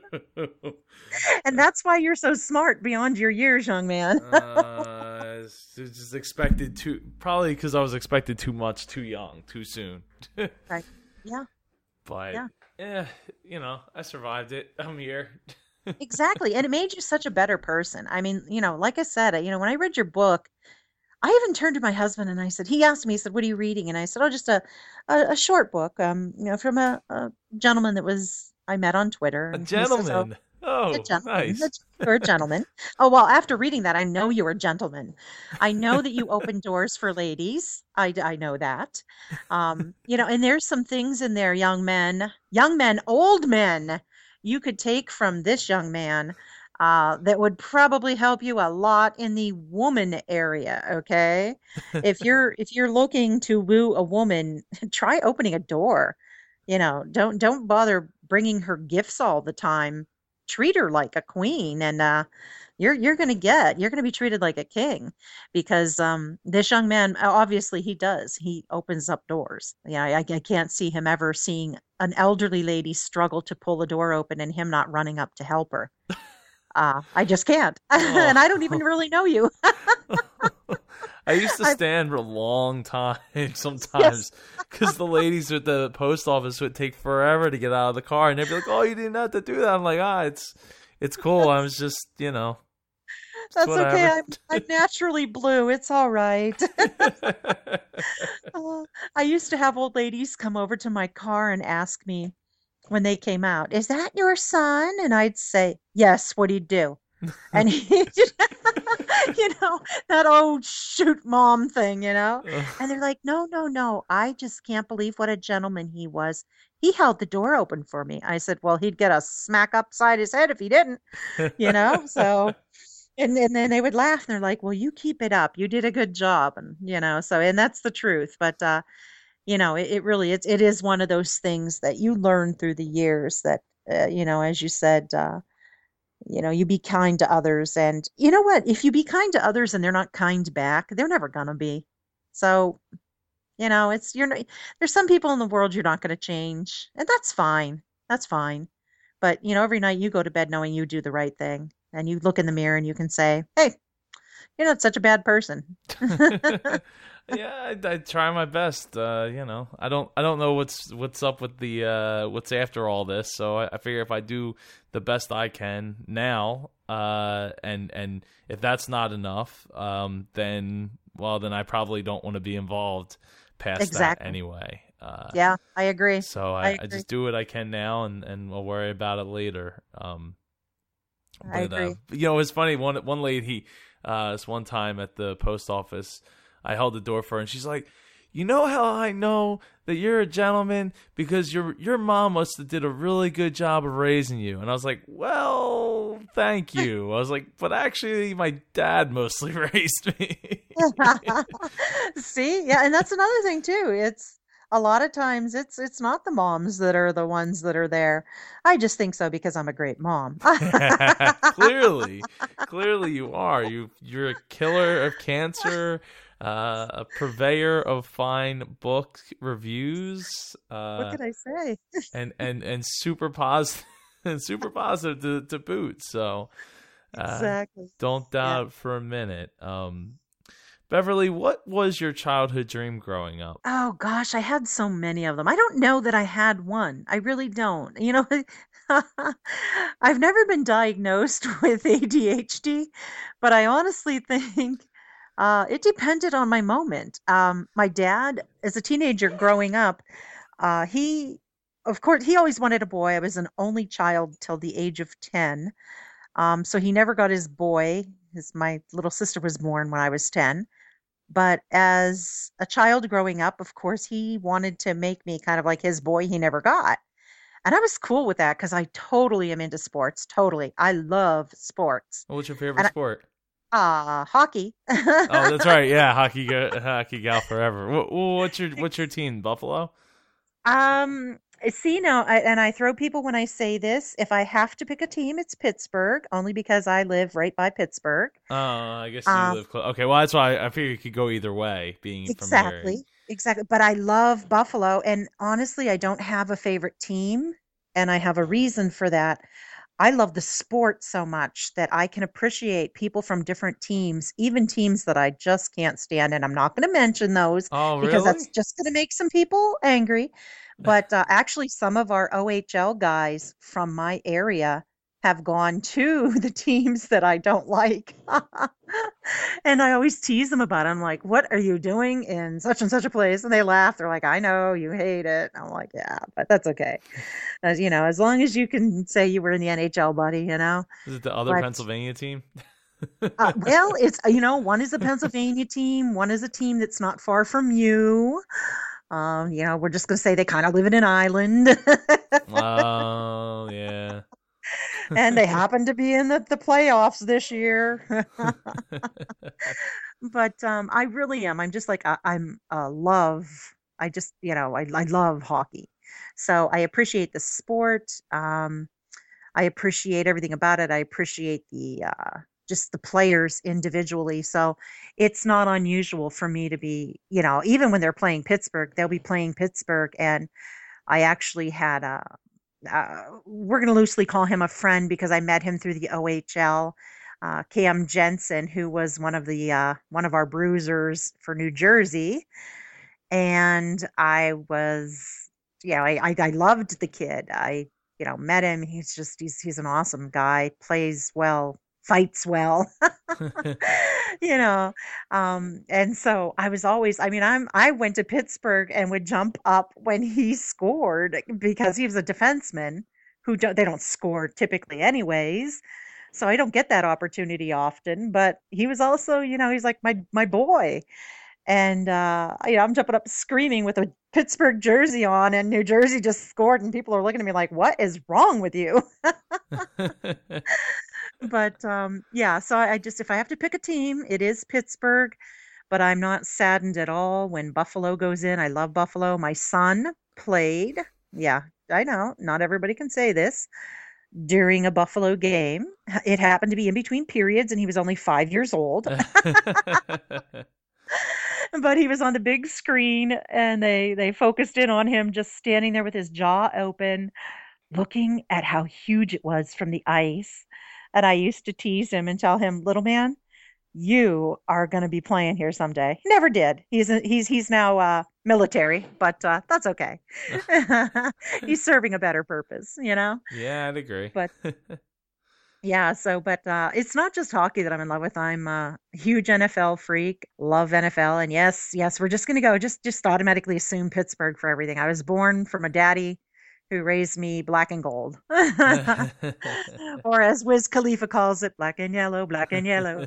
And that's why you're so smart beyond your years, young man. uh, it's just expected too, probably because I was expected too much, too young, too soon. Right. Yeah. But Yeah. yeah, you know, I survived it. I'm here. Exactly. And it made you such a better person. I mean, you know, like I said, you know, when I read your book, I even turned to my husband and I said, he asked me, he said, what are you reading? And I said, oh, just a, a, a short book, um, you know, from a, a gentleman that was, I met on Twitter. A And he says, gentleman. oh, Oh, a gentleman. nice. You're a gentleman. Oh, well, after reading that, I know you're a gentleman. I know that you open doors for ladies. I, I know that. Um, you know, and there's some things in there, young men, young men, old men, you could take from this young man uh, that would probably help you a lot in the woman area. Okay. If you're, if you're looking to woo a woman, try opening a door. You know, don't, don't bother bringing her gifts all the time. Treat her like a queen, and uh, you're you're gonna get you're gonna be treated like a king, because um, this young man, obviously he does he opens up doors. Yeah, I, I can't see him ever seeing an elderly lady struggle to pull the door open and him not running up to help her. Uh, I just can't, Oh. and I don't even really know you. I used to stand for a long time sometimes because the ladies at the post office would take forever to get out of the car, and they'd be like, "Oh, you didn't have to do that." I'm like, "Ah, it's it's cool. I was just, you know, That's whatever." okay. I'm, I'm naturally blue. It's all right. Uh, I used to have old ladies come over to my car and ask me when they came out, "Is that your son?" And I'd say, "Yes, what'd he do?" And he, you know, that old shoot mom thing, you know? And they're like, "No, no, no. I just can't believe what a gentleman he was. He held the door open for me." I said, "Well, he'd get a smack upside his head if he didn't," you know? So, and, and then they would laugh and they're like, "Well, you keep it up. You did a good job." And, you know, so, and that's the truth. But, uh, you know, it, it really, it's, it is one of those things that you learn through the years that, uh, you know, as you said, uh, you know, you be kind to others. And you know what? If you be kind to others and they're not kind back, they're never going to be. So, you know, it's, you're, not- there's some people in the world you're not going to change. And that's fine. That's fine. But, you know, every night you go to bed knowing you do the right thing, and you look in the mirror and you can say, "Hey, you're not such a bad person." Yeah, I, I try my best. Uh, you know, I don't, I don't know what's what's up with the uh, what's after all this. So I, I figure if I do the best I can now, uh, and and if that's not enough, um, then well, then I probably don't want to be involved past Exactly. that anyway. Uh, Yeah, I agree. So I I, I agree. just do what I can now, and and we'll worry about it later. Um, I but agree. uh, you know, it's funny. One one lady, uh, this one time at the post office, I held the door for her, and she's like, "You know how I know that you're a gentleman, because your your mom must have did a really good job of raising you." And I was like, "Well, thank you." I was like, "But actually, my dad mostly raised me." See, yeah, and that's another thing too. It's a lot of times it's it's not the moms that are the ones that are there. I just think so because I'm a great mom. clearly, clearly you are. You you're a killer of cancer, uh, a purveyor of fine book reviews, uh, What could I say? and and and super positive, and super positive to to boot. So uh, Exactly. don't doubt for a minute. Um, Beverly, what was your childhood dream growing up? Oh gosh, I had so many of them. I don't know that I had one. I really don't. You know, I've never been diagnosed with A D H D, but I honestly think uh, it depended on my moment. Um, my dad, as a teenager growing up, uh, he, of course, he always wanted a boy. I was an only child till the age of ten. Um, so he never got his boy. His, my little sister was born when I was ten. But as a child growing up, of course, he wanted to make me kind of like his boy he never got. And I was cool with that because I totally am into sports. Totally. I love sports. What's your favorite And sport? uh hockey. Oh, that's right. Yeah, hockey, go, hockey gal forever. What, what's your what's your team? Buffalo. Um, see now, I, and I throw people when I say this. If I have to pick a team, it's Pittsburgh, only because I live right by Pittsburgh. Oh, I guess you Um, live close. Okay, well that's why I, I figured you could go either way, being from here. exactly, exactly. But I love Buffalo, and honestly, I don't have a favorite team, and I have a reason for that. I love the sport so much that I can appreciate people from different teams, even teams that I just can't stand. And I'm not going to mention those Oh, because that's really? just going to make some people angry. But uh, actually, some of our O H L guys from my area have gone to the teams that I don't like. And I always tease them about it. I'm like, what are you doing in such and such a place? And they laugh. They're like, I know you hate it. I'm like, yeah, but that's okay. As you know, as long as you can say you were in the N H L, buddy, you know. Is it the other But Pennsylvania team? uh, well, it's you know, one is a Pennsylvania team, one is a team that's not far from you. Um, you know, we're just gonna say they kind of live in an island, Oh, yeah. and they happen to be in the, the playoffs this year. But um, I really am. I'm just like I, I'm uh, love. I just you know I I love hockey, so I appreciate the sport. Um, I appreciate everything about it. I appreciate the uh, just the players individually. So it's not unusual for me to be, you know, even when they're playing Pittsburgh, they'll be playing Pittsburgh, and I actually had a. Uh, we're going to loosely call him a friend because I met him through the O H L. Uh, Cam Jensen, who was one of the uh, one of our bruisers for New Jersey, and I was, yeah, I, I I loved the kid. I you know met him. He's just he's he's an awesome guy. Plays well, fights well. you know, um, and so I was always. I mean, I'm I went to Pittsburgh and would jump up when he scored because he was a defenseman who don't they don't score typically anyways. So I don't get that opportunity often, but he was also, you know, he's like my my boy. And uh, you know, I'm jumping up screaming with a Pittsburgh jersey on, and New Jersey just scored, and people are looking at me like, "What is wrong with you?" But um, yeah, so I just if I have to pick a team, it is Pittsburgh. But I'm not saddened at all when Buffalo goes in. I love Buffalo. My son played. Yeah, I know. Not everybody can say this during a Buffalo game. It happened to be in between periods, and he was only five years old. But he was on the big screen, and they they focused in on him just standing there with his jaw open, looking at how huge it was from the ice. And I used to tease him and tell him, "Little man, you are going to be playing here someday." He never did. He's a, he's he's now uh, military, but uh, that's okay. He's serving a better purpose, you know. Yeah, I'd agree. But yeah, so but uh, it's not just hockey that I'm in love with. I'm a huge N F L freak. Love N F L, and yes, yes, we're just going to go. Just just automatically assume Pittsburgh for everything. I was born from a daddy who raised me black and gold, or as Wiz Khalifa calls it, black and yellow, black and yellow.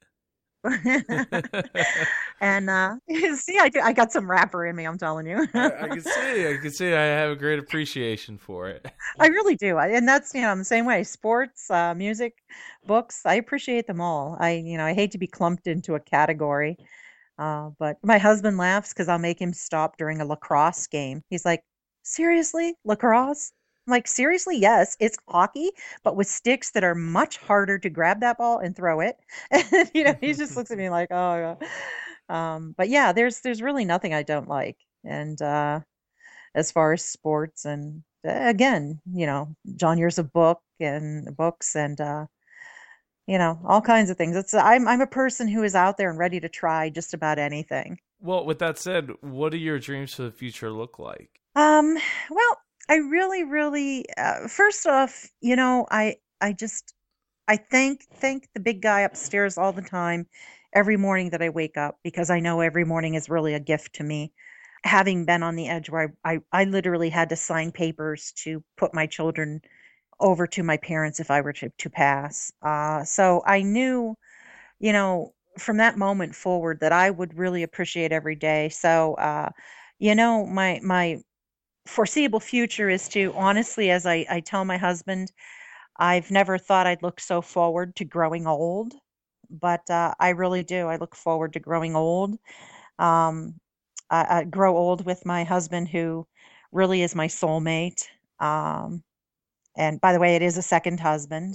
And uh, see, I, do- I got some rapper in me. I'm telling you, I, I can see, I can see. I have a great appreciation for it. I really do. I, and that's you know I'm the same way. Sports, uh, music, books. I appreciate them all. I you know I hate to be clumped into a category. Uh, but my husband laughs because I'll make him stop during a lacrosse game. He's like, seriously, lacrosse? I'm like, seriously, yes, it's hockey, but with sticks that are much harder to grab that ball and throw it. And you know, he just looks at me like, oh, yeah. Um, but yeah, there's there's really nothing I don't like. And uh, as far as sports, and uh, again, you know, John Years of book and books and uh, you know, all kinds of things. It's I'm I'm a person who is out there and ready to try just about anything. Well, with that said, what do your dreams for the future look like? Um, well, I really, really, uh, first off, you know, I, I just, I thank, thank the big guy upstairs all the time, every morning that I wake up, because I know every morning is really a gift to me. Having been on the edge where I, I, I literally had to sign papers to put my children over to my parents if I were to, to pass. Uh, so I knew, you know, from that moment forward that I would really appreciate every day. So, uh, you know, my, my, foreseeable future is to, honestly, as I, I tell my husband, I've never thought I'd look so forward to growing old, but uh, I really do. I look forward to growing old. Um, I, I grow old with my husband, who really is my soulmate. Um, and by the way, it is a second husband,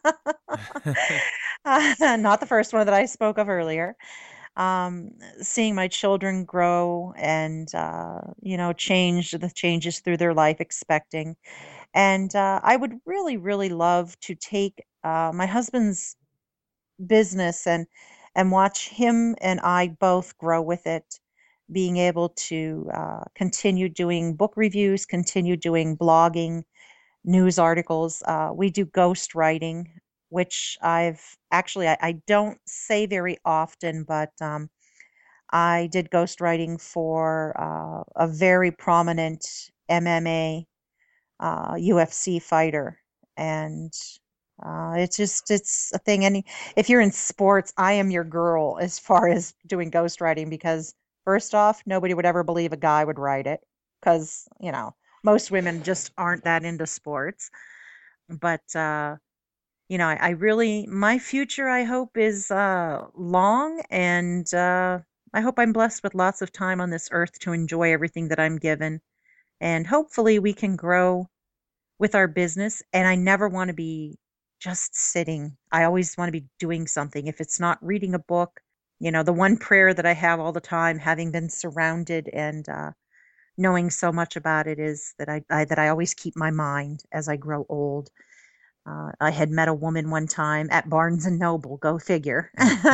uh, not the first one that I spoke of earlier. Um, seeing my children grow and, uh, you know, change the changes through their life, expecting. And uh, I would really, really love to take uh, my husband's business and and watch him and I both grow with it, being able to uh, continue doing book reviews, continue doing blogging, news articles. Uh, we do ghost writing, which I've actually I, I don't say very often, but um, I did ghost writing for uh, a very prominent M M A uh, U F C fighter, and uh, it's just it's a thing. And if you're in sports, I am your girl as far as doing ghostwriting, because first off, nobody would ever believe a guy would write it, because you know most women just aren't that into sports. But uh, you know, I, I really my future, I hope, is uh, long, and uh, I hope I'm blessed with lots of time on this earth to enjoy everything that I'm given, and hopefully we can grow with our business. And I never want to be just sitting. I always want to be doing something. If it's not reading a book, you know, the one prayer that I have all the time, having been surrounded and uh, knowing so much about it, is that I, I that I always keep my mind as I grow old. Uh, I had met a woman one time at Barnes and Noble, go figure.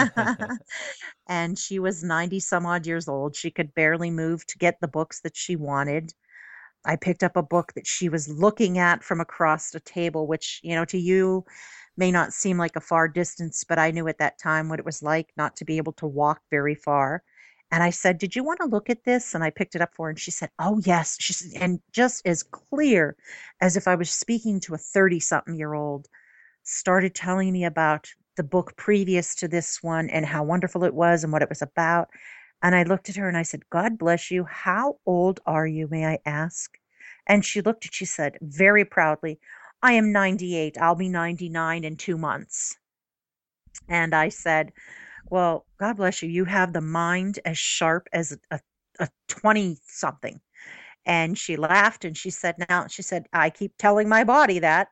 And she was ninety some odd years old. She could barely move to get the books that she wanted. I picked up a book that she was looking at from across the table, which, you know, to you may not seem like a far distance, but I knew at that time what it was like not to be able to walk very far. And I said, "Did you want to look at this?" And I picked it up for her, and she said, "Oh, yes." She said, and just as clear as if I was speaking to a thirty something year old, started telling me about the book previous to this one and how wonderful it was and what it was about. And I looked at her and I said, "God bless you. How old are you, may I ask?" And she looked and she said very proudly, "I am ninety-eight. I'll be ninety-nine in two months." And I said, "Well, God bless you. You have the mind as sharp as a, a twenty something." And she laughed and she said, now, she said, "I keep telling my body that."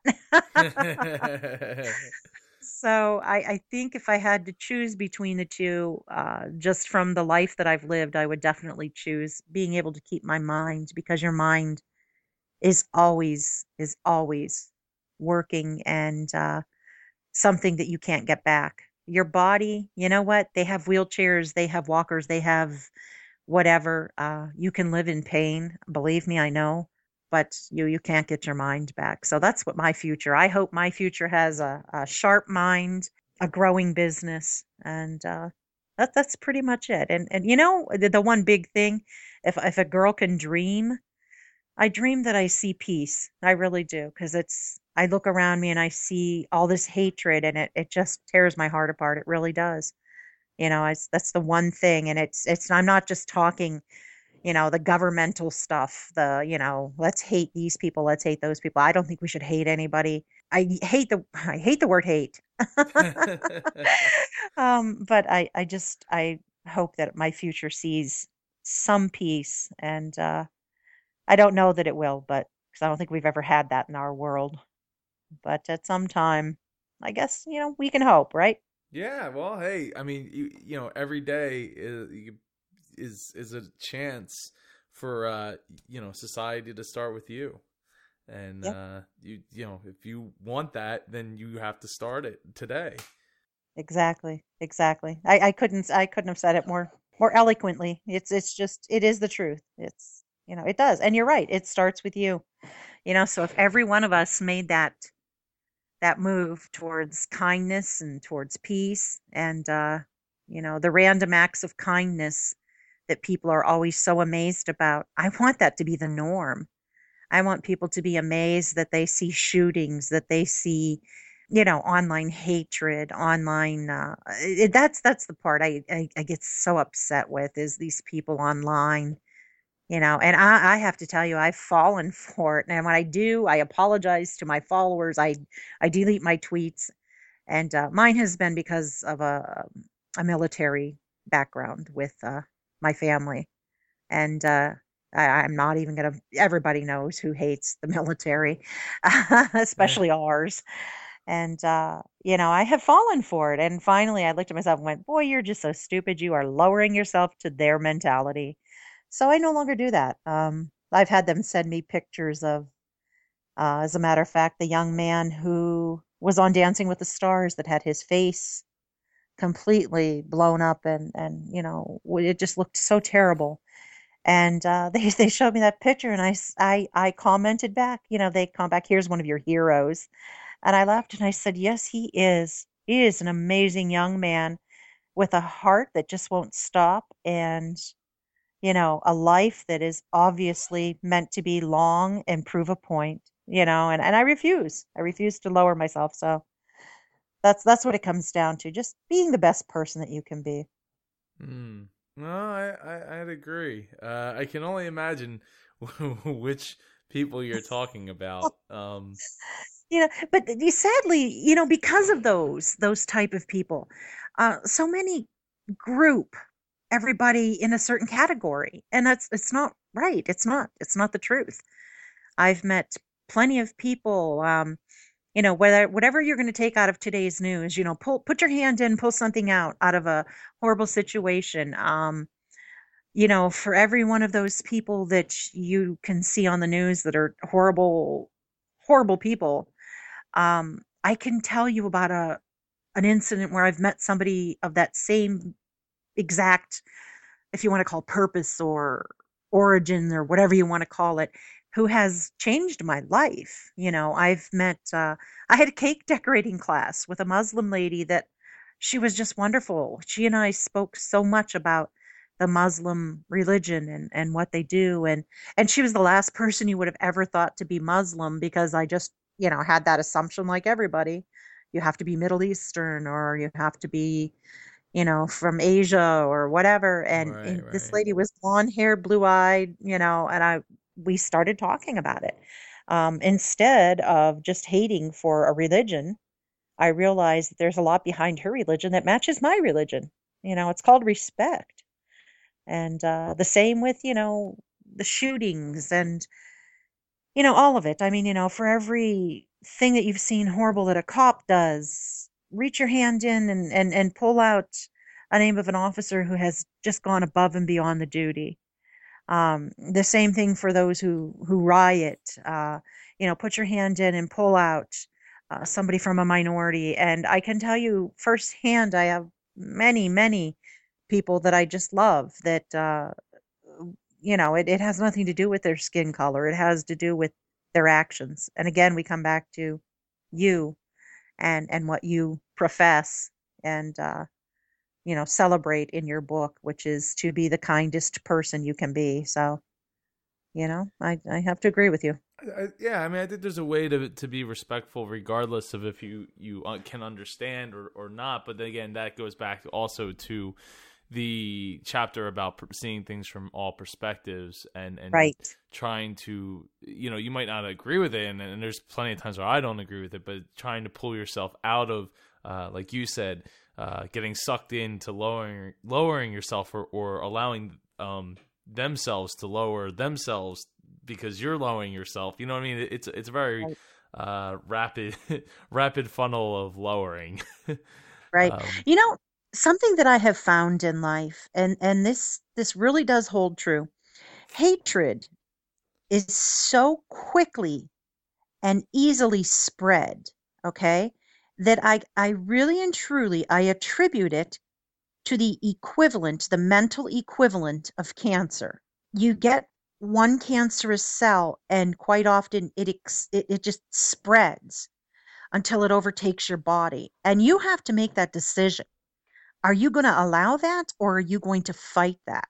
So I, I think if I had to choose between the two, uh, just from the life that I've lived, I would definitely choose being able to keep my mind, because your mind is always, is always working, and uh, something that you can't get back. Your body, you know what? They have wheelchairs, they have walkers, they have whatever. Uh, you can live in pain. Believe me, I know, but you you can't get your mind back. So that's what my future. I hope my future has a, a sharp mind, a growing business, and uh, that that's pretty much it. And and you know the, the one big thing, if if a girl can dream, I dream that I see peace. I really do, because it's I look around me and I see all this hatred, and it it just tears my heart apart. It really does. You know, it's, that's the one thing, and it's it's I'm not just talking, you know, the governmental stuff, the, you know, let's hate these people, let's hate those people. I don't think we should hate anybody. I hate the I hate the word hate. um, but I I just I hope that my future sees some peace, and uh, I don't know that it will, but because I don't think we've ever had that in our world. But at some time, I guess, you know, we can hope, right? Yeah, well, hey, I mean, you you know, every day is is is a chance for uh, you know, society to start with you. And Yep. uh you you know, if you want that, then you have to start it today. Exactly. Exactly. I, I couldn't I couldn't have said it more more eloquently. It's it's just it is the truth. It's, you know, it does. And you're right. It starts with you. You know, so if every one of us made that that move towards kindness and towards peace, and uh you know, the random acts of kindness that people are always so amazed about, I want that to be the norm. I want people to be amazed that they see shootings, that they see, you know, online hatred, online. Uh, it, that's that's the part I, I I get so upset with, is these people online. You know, and I, I have to tell you, I've fallen for it. And when I do, I apologize to my followers. I, I delete my tweets. And uh, mine has been because of a, a military background with uh, my family. And uh, I, I'm not even going to, everybody knows who hates the military, Yeah. especially ours. And, uh, you know, I have fallen for it. And finally, I looked at myself and went, boy, you're just so stupid. You are lowering yourself to their mentality. So I no longer do that. Um, I've had them send me pictures of, uh, as a matter of fact, the young man who was on Dancing with the Stars that had his face completely blown up and, and, you know, it just looked so terrible. And uh, they they showed me that picture, and I, s- I I commented back. You know, they come back. Here's one of your heroes, and I laughed and I said, yes, he is. He is an amazing young man with a heart that just won't stop, and you know, a life that is obviously meant to be long and prove a point. You know, and and I refuse. I refuse to lower myself. So that's that's what it comes down to. Just being the best person that you can be. Hmm. No, I, I I'd agree. Uh, I can only imagine which people you're talking about. Um, You know, but you sadly, you know, because of those those type of people, uh, so many group everybody in a certain category, and that's it's not right. It's not. It's not the truth. I've met plenty of people. Um, you know, whether whatever you're going to take out of today's news, you know, pull put your hand in, pull something out out of a horrible situation. Um, you know, for every one of those people that you can see on the news that are horrible, horrible people, um, I can tell you about a an incident where I've met somebody of that same exact, if you want to call purpose or origin or whatever you want to call it, who has changed my life. You know, I've met, uh, I had a cake decorating class with a Muslim lady that she was just wonderful. She and I spoke so much about the Muslim religion and, and what they do. And, and she was the last person you would have ever thought to be Muslim because I just, you know, had that assumption like everybody. You have to be Middle Eastern or you have to be, you know, from Asia or whatever. And, right, and this right. lady was blonde hair, blue eyed, you know, and I, we started talking about it. Um, instead of just hating for a religion, I realized that there's a lot behind her religion that matches my religion. You know, it's called respect. And uh, the same with, you know, the shootings and, you know, all of it. I mean, you know, for every thing that you've seen horrible that a cop does, reach your hand in and, and, and pull out a name of an officer who has just gone above and beyond the duty. Um, the same thing for those who, who riot. Uh, you know, put your hand in and pull out uh, somebody from a minority. And I can tell you firsthand, I have many, many people that I just love that, uh, you know, it, it has nothing to do with their skin color. It has to do with their actions. And again, we come back to you and, and what you profess and, uh, you know, celebrate in your book, which is to be the kindest person you can be. So, you know, I, I have to agree with you. I, yeah, I mean, I think there's a way to to be respectful, regardless of if you you uh, can understand or or not. But then again, that goes back also to the chapter about per- seeing things from all perspectives and and Right. trying to, you know, you might not agree with it, and, and there's plenty of times where I don't agree with it, but trying to pull yourself out of, uh, like you said, uh, getting sucked into lowering lowering yourself or or allowing um themselves to lower themselves because you're lowering yourself. You know what I mean? It's it's a very Right. uh, rapid rapid funnel of lowering. Right. um, You know, something that I have found in life, and, and this, this really does hold true. Hatred is so quickly and easily spread, okay, that I, I really and truly, I attribute it to the equivalent, the mental equivalent of cancer. You get one cancerous cell, and quite often it, ex- it, it just spreads until it overtakes your body. And you have to make that decision. Are you going to allow that or are you going to fight that?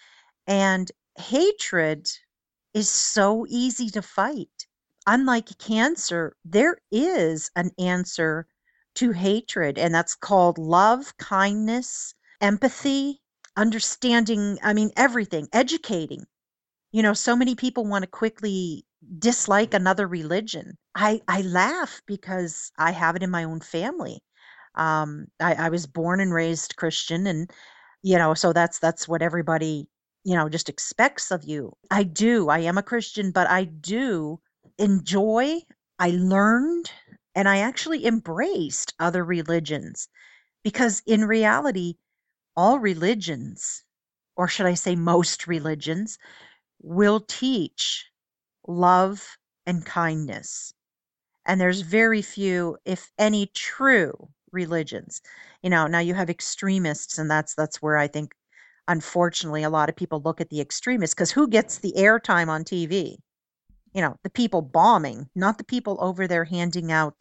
And hatred is so easy to fight. Unlike cancer, there is an answer to hatred, and that's called love, kindness, empathy, understanding. I mean, everything, educating. You know, so many people want to quickly dislike another religion. I, I laugh because I have it in my own family. Um, I, I was born and raised Christian, and you know, so that's that's what everybody, you know, just expects of you. I do. I am a Christian, but I do enjoy, I learned, and I actually embraced other religions because in reality, all religions, or should I say most religions, will teach love and kindness. And there's very few, if any, true religions. You know, now you have extremists, and that's that's where I think, unfortunately, a lot of people look at the extremists because who gets the airtime on T V? You know, the people bombing, not the people over there handing out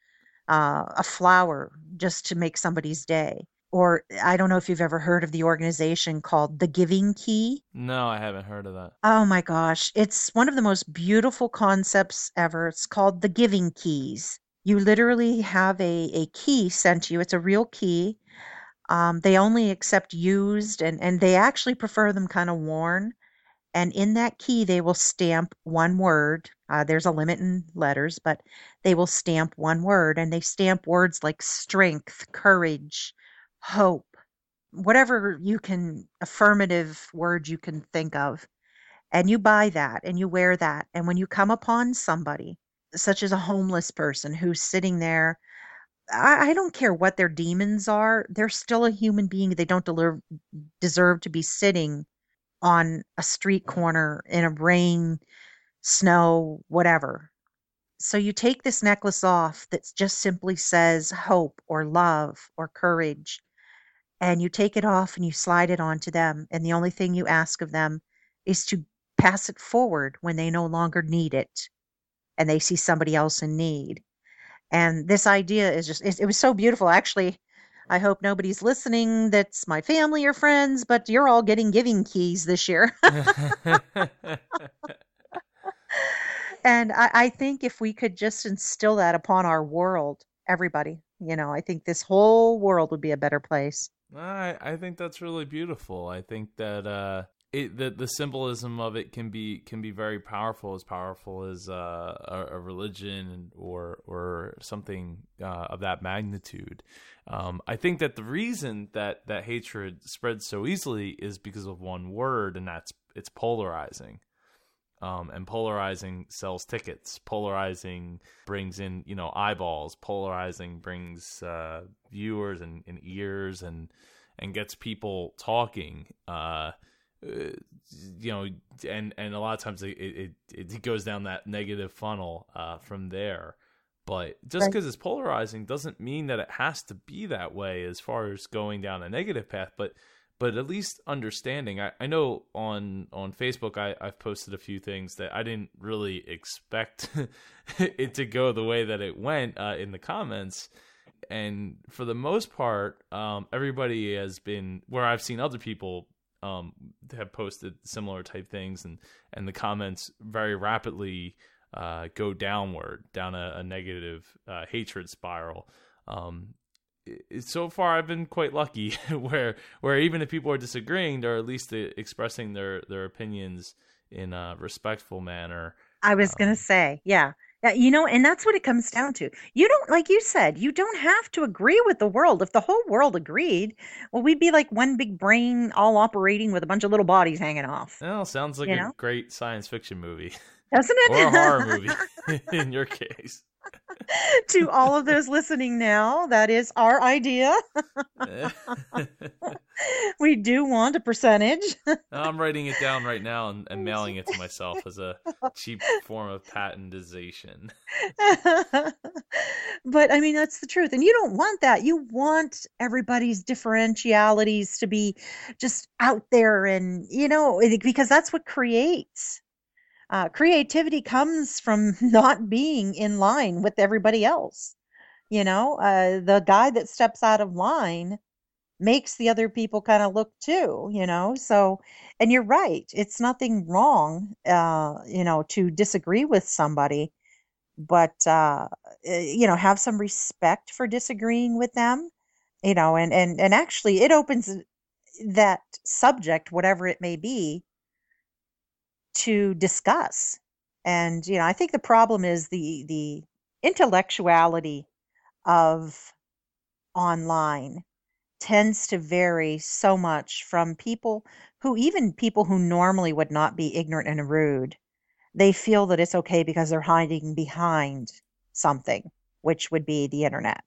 uh, a flower just to make somebody's day. Or I don't know if you've ever heard of the organization called The Giving Key. No, I haven't heard of that. Oh my gosh, it's one of the most beautiful concepts ever. It's called The Giving Keys. You literally have a, a key sent to you. It's a real key. Um, they only accept used, and, and they actually prefer them kind of worn. And in that key, they will stamp one word. Uh, there's a limit in letters, but they will stamp one word. And they stamp words like strength, courage, hope, whatever you can, affirmative word you can think of. And you buy that and you wear that. And when you come upon somebody, such as a homeless person who's sitting there, I, I don't care what their demons are, they're still a human being. They don't deserve, deserve to be sitting on a street corner in a rain, snow, whatever. So you take this necklace off that just simply says hope or love or courage, and you take it off and you slide it onto them. And the only thing you ask of them is to pass it forward when they no longer need it and they see somebody else in need. And this idea is just, it, it was so beautiful. Actually, I hope nobody's listening that's my family or friends, but you're all getting giving keys this year. And I, I think if we could just instill that upon our world, everybody, you know, I think this whole world would be a better place. I I think that's really beautiful. I think that uh, it the the symbolism of it can be can be very powerful, as powerful as uh, a, a religion or or something uh, of that magnitude. Um, I think that the reason that that hatred spreads so easily is because of one word, and that's it's polarizing. Um, and polarizing sells tickets. Polarizing brings in, you know, eyeballs. Polarizing brings uh, viewers and, and ears and and gets people talking. Uh, you know, and, and a lot of times it, it, it goes down that negative funnel uh, from there. But just because right. it's polarizing doesn't mean that it has to be that way as far as going down a negative path. But But at least understanding, I, I know on on Facebook I, I've posted a few things that I didn't really expect it to go the way that it went uh, in the comments. And for the most part, um, everybody has been, where I've seen other people um, have posted similar type things, and, and the comments very rapidly uh, go downward, down a, a negative uh, hatred spiral. Um So far, I've been quite lucky where where even if people are disagreeing, they're at least expressing their, their opinions in a respectful manner. I was um, going to say, yeah. yeah. You know, and that's what it comes down to. You don't, like you said, you don't have to agree with the world. If the whole world agreed, well, we'd be like one big brain all operating with a bunch of little bodies hanging off. Well, sounds like you a know? great science fiction movie. Doesn't it? Or a horror movie, in your case. To all of those listening now, that is our idea. We do want a percentage. I'm writing it down right now and, and mailing it to myself as a cheap form of patentization. But I mean, that's the truth. And you don't want that. You want everybody's differentialities to be just out there, and, you know, because that's what creates. Uh, creativity comes from not being in line with everybody else. You know, uh, the guy that steps out of line makes the other people kind of look too, you know? So, and you're right. It's nothing wrong, uh, you know, to disagree with somebody, but, uh, you know, have some respect for disagreeing with them, you know, and, and, and actually it opens that subject, whatever it may be, to discuss. And, you know, I think the problem is the the intellectuality of online tends to vary so much from people who, even people who normally would not be ignorant and rude, they feel that it's okay because they're hiding behind something, which would be the internet.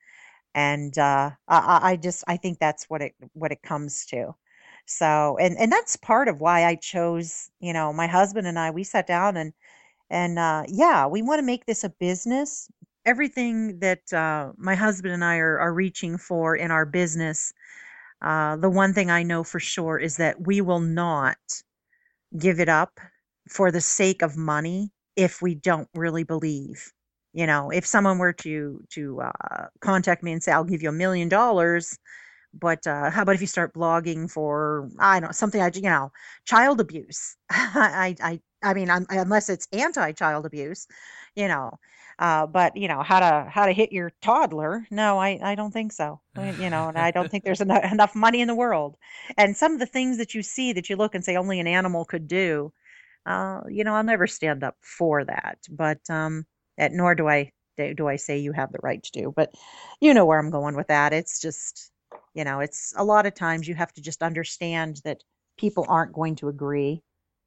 And uh, I, I just I think that's what it what it comes to. So, and and that's part of why I chose, you know, my husband and I, we sat down and and uh, yeah, we want to make this a business. Everything that uh, my husband and I are, are reaching for in our business, uh, the one thing I know for sure is that we will not give it up for the sake of money if we don't really believe. You know, if someone were to to uh, contact me and say, "I'll give you a million dollars," but uh, how about if you start blogging for, I don't know, something, I you know, child abuse? I I I mean, I'm, unless it's anti-child abuse, you know. Uh, but you know how to how to hit your toddler? No, I I don't think so. I mean, you know, and I don't think there's enough, enough money in the world. And some of the things that you see that you look and say only an animal could do, uh, you know, I'll never stand up for that. But um, that, nor do I do I say you have the right to do. But you know where I'm going with that. It's just, you know, it's a lot of times you have to just understand that people aren't going to agree,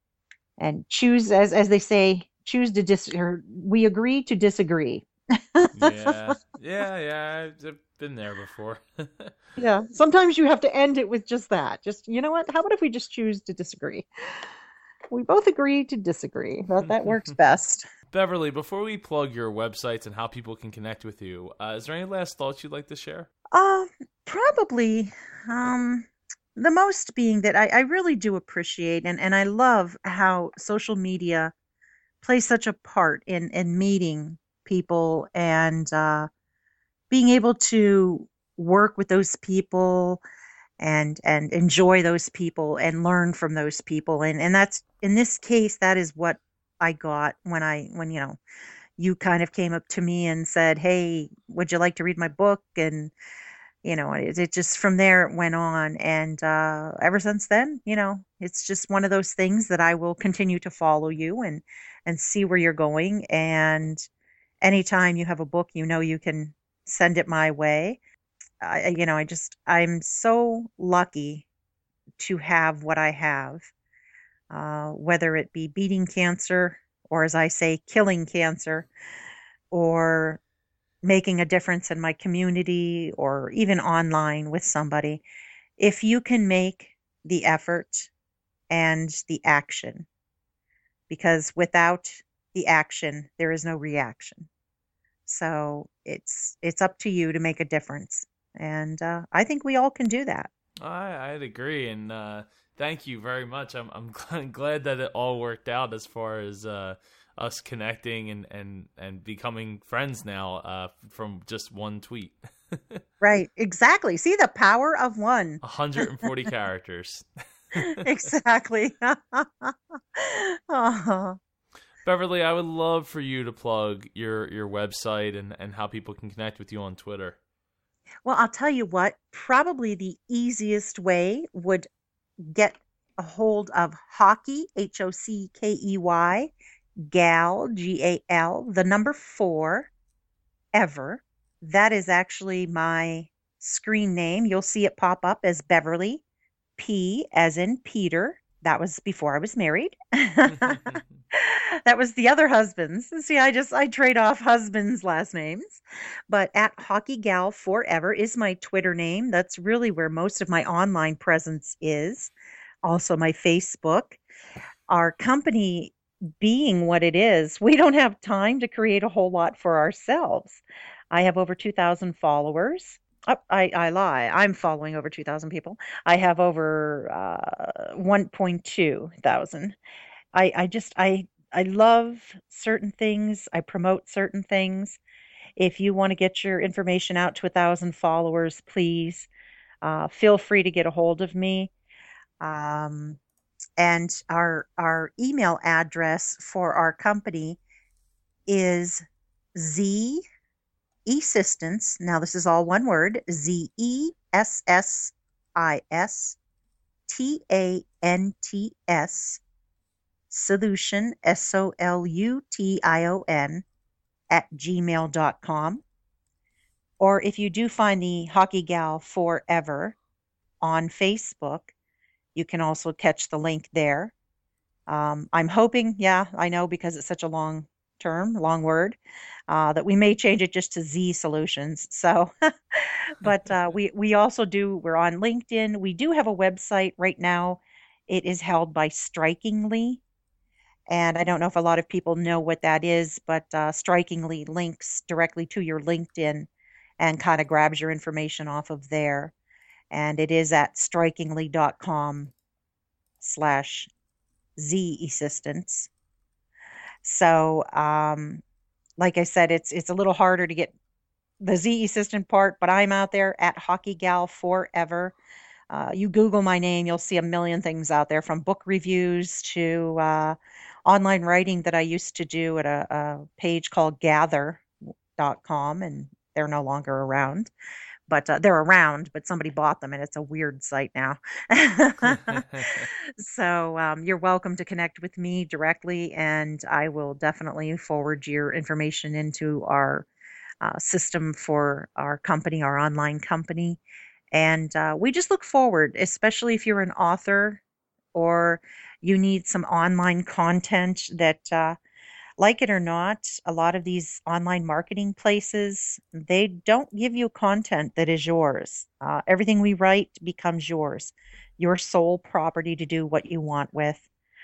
and choose, as as they say, choose to dis or we agree to disagree. Yeah, yeah, yeah. I've been there before. Yeah, sometimes you have to end it with just that. Just, you know what? How about if we just choose to disagree? We both agree to disagree. That that works best. Beverly, before we plug your websites and how people can connect with you, uh, is there any last thoughts you'd like to share? Uh, probably um, the most being that I, I really do appreciate, and, and I love how social media plays such a part in, in meeting people and uh, being able to work with those people and and enjoy those people and learn from those people. And and that's, in this case, that is what I got when I when you know you kind of came up to me and said, "Hey, would you like to read my book?" And you know it, it just, from there it went on. And uh ever since then, you know it's just one of those things that I will continue to follow you and and see where you're going. And anytime you have a book, you know you can send it my way. I, you know, I just, I'm so lucky to have what I have, uh, whether it be beating cancer, or as I say, killing cancer, or making a difference in my community, or even online with somebody. If you can make the effort and the action, because without the action, there is no reaction. So it's it's up to you to make a difference. And uh, I think we all can do that. I, I'd agree, and uh, thank you very much. I'm I'm glad that it all worked out as far as uh, us connecting and, and, and becoming friends now uh, from just one tweet. Right, exactly. See the power of one. one hundred forty characters. Exactly. Oh. Beverly, I would love for you to plug your, your website and, and how people can connect with you on Twitter. Well, I'll tell you what, probably the easiest way would get a hold of Hockey, H O C K E Y, Gal, G A L, the number four, ever. That is actually my screen name. You'll see it pop up as Beverly, P as in Peter. That was before I was married. That was the other husband's. See, I just, I trade off husbands' last names. But at Hockey Gal Forever is my Twitter name. That's really where most of my online presence is. Also my Facebook. Our company being what it is, we don't have time to create a whole lot for ourselves. I have over two thousand followers. Oh, I, I lie. I'm following over two thousand people. I have over uh, one point two thousand. I, I just, I, I love certain things. I promote certain things. If you want to get your information out to a thousand followers, please uh, feel free to get a hold of me. Um, and our our email address for our company is Z Essistance. Now this is all one word. Z E S S I S T A N T S solution, S O L U T I O N, at gmail dot com. Or if you do find the Hockey Gal Forever on Facebook, you can also catch the link there. Um, I'm hoping, yeah, I know because it's such a long term, long word, uh, that we may change it just to Z Solutions. So, but uh, we, we also do, we're on LinkedIn. We do have a website right now. It is held by Strikingly. And I don't know if a lot of people know what that is, but uh, Strikingly links directly to your LinkedIn and kind of grabs your information off of there. And it is at strikingly.com slash Z Assistance. So, um, like I said, it's it's a little harder to get the Z Assistant part, but I'm out there at Hockey Gal Forever. Uh, you Google my name, you'll see a million things out there, from book reviews to uh, online writing that I used to do at a, a page called gather dot com, and they're no longer around. But uh, they're around, but somebody bought them, and it's a weird site now. So um, you're welcome to connect with me directly, and I will definitely forward your information into our uh, system for our company, our online company. And uh, we just look forward, especially if you're an author or you need some online content that, uh, like it or not, a lot of these online marketing places, they don't give you content that is yours. Uh, everything we write becomes yours, your sole property to do what you want with.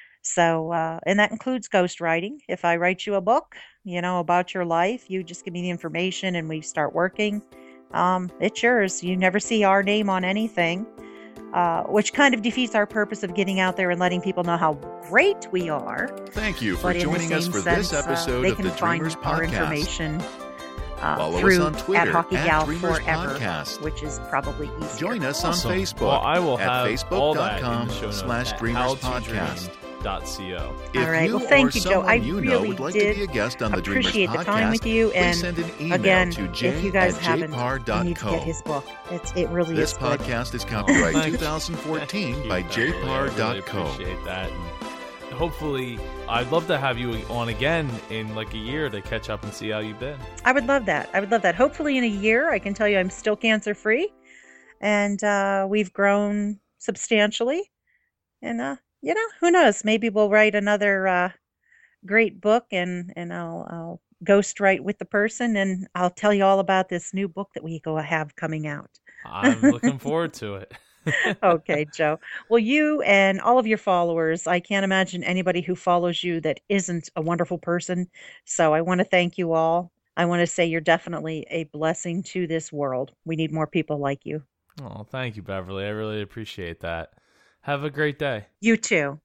So, uh, and that includes ghostwriting. If I write you a book, you know, about your life, you just give me the information and we start working. Um, it's yours. You never see our name on anything. Uh, which kind of defeats our purpose of getting out there and letting people know how great we are. Thank you for But in the joining us same for sense, this episode uh, they of can the find Dreamers our Podcast. information uh, Follow us through on Twitter at Hockey at Gal Dreamers Forever, Podcast. which is probably easier. Join us Awesome. on Facebook Well, I will at have all that in facebook.com the show notes slash at Dreamers Podcast. howtodream.co. If All right. you Well, thank or you, Joe. someone I you know really would like did to be a guest on the Dreamers appreciate Podcast, the time with you. please And send an email again, to if j you guys at haven't, you need to jpar.co. get his book. It's it really This is good. podcast is copyright Thank you. twenty fourteen Thank you, by Beverly. I jpar really dot co. appreciate that. And hopefully, I'd love to have you on again in like a year to catch up and see how you've been. I would love that. I would love that. Hopefully, in a year, I can tell you I'm still cancer free, and uh, we've grown substantially. And uh, you know, who knows? Maybe we'll write another uh, great book, and and I'll I'll ghostwrite with the person, and I'll tell you all about this new book that we go have coming out. I'm looking forward to it. Okay, Joe. Well, you and all of your followers, I can't imagine anybody who follows you that isn't a wonderful person. So I want to thank you all. I want to say you're definitely a blessing to this world. We need more people like you. Oh, thank you, Beverly. I really appreciate that. Have a great day. You too.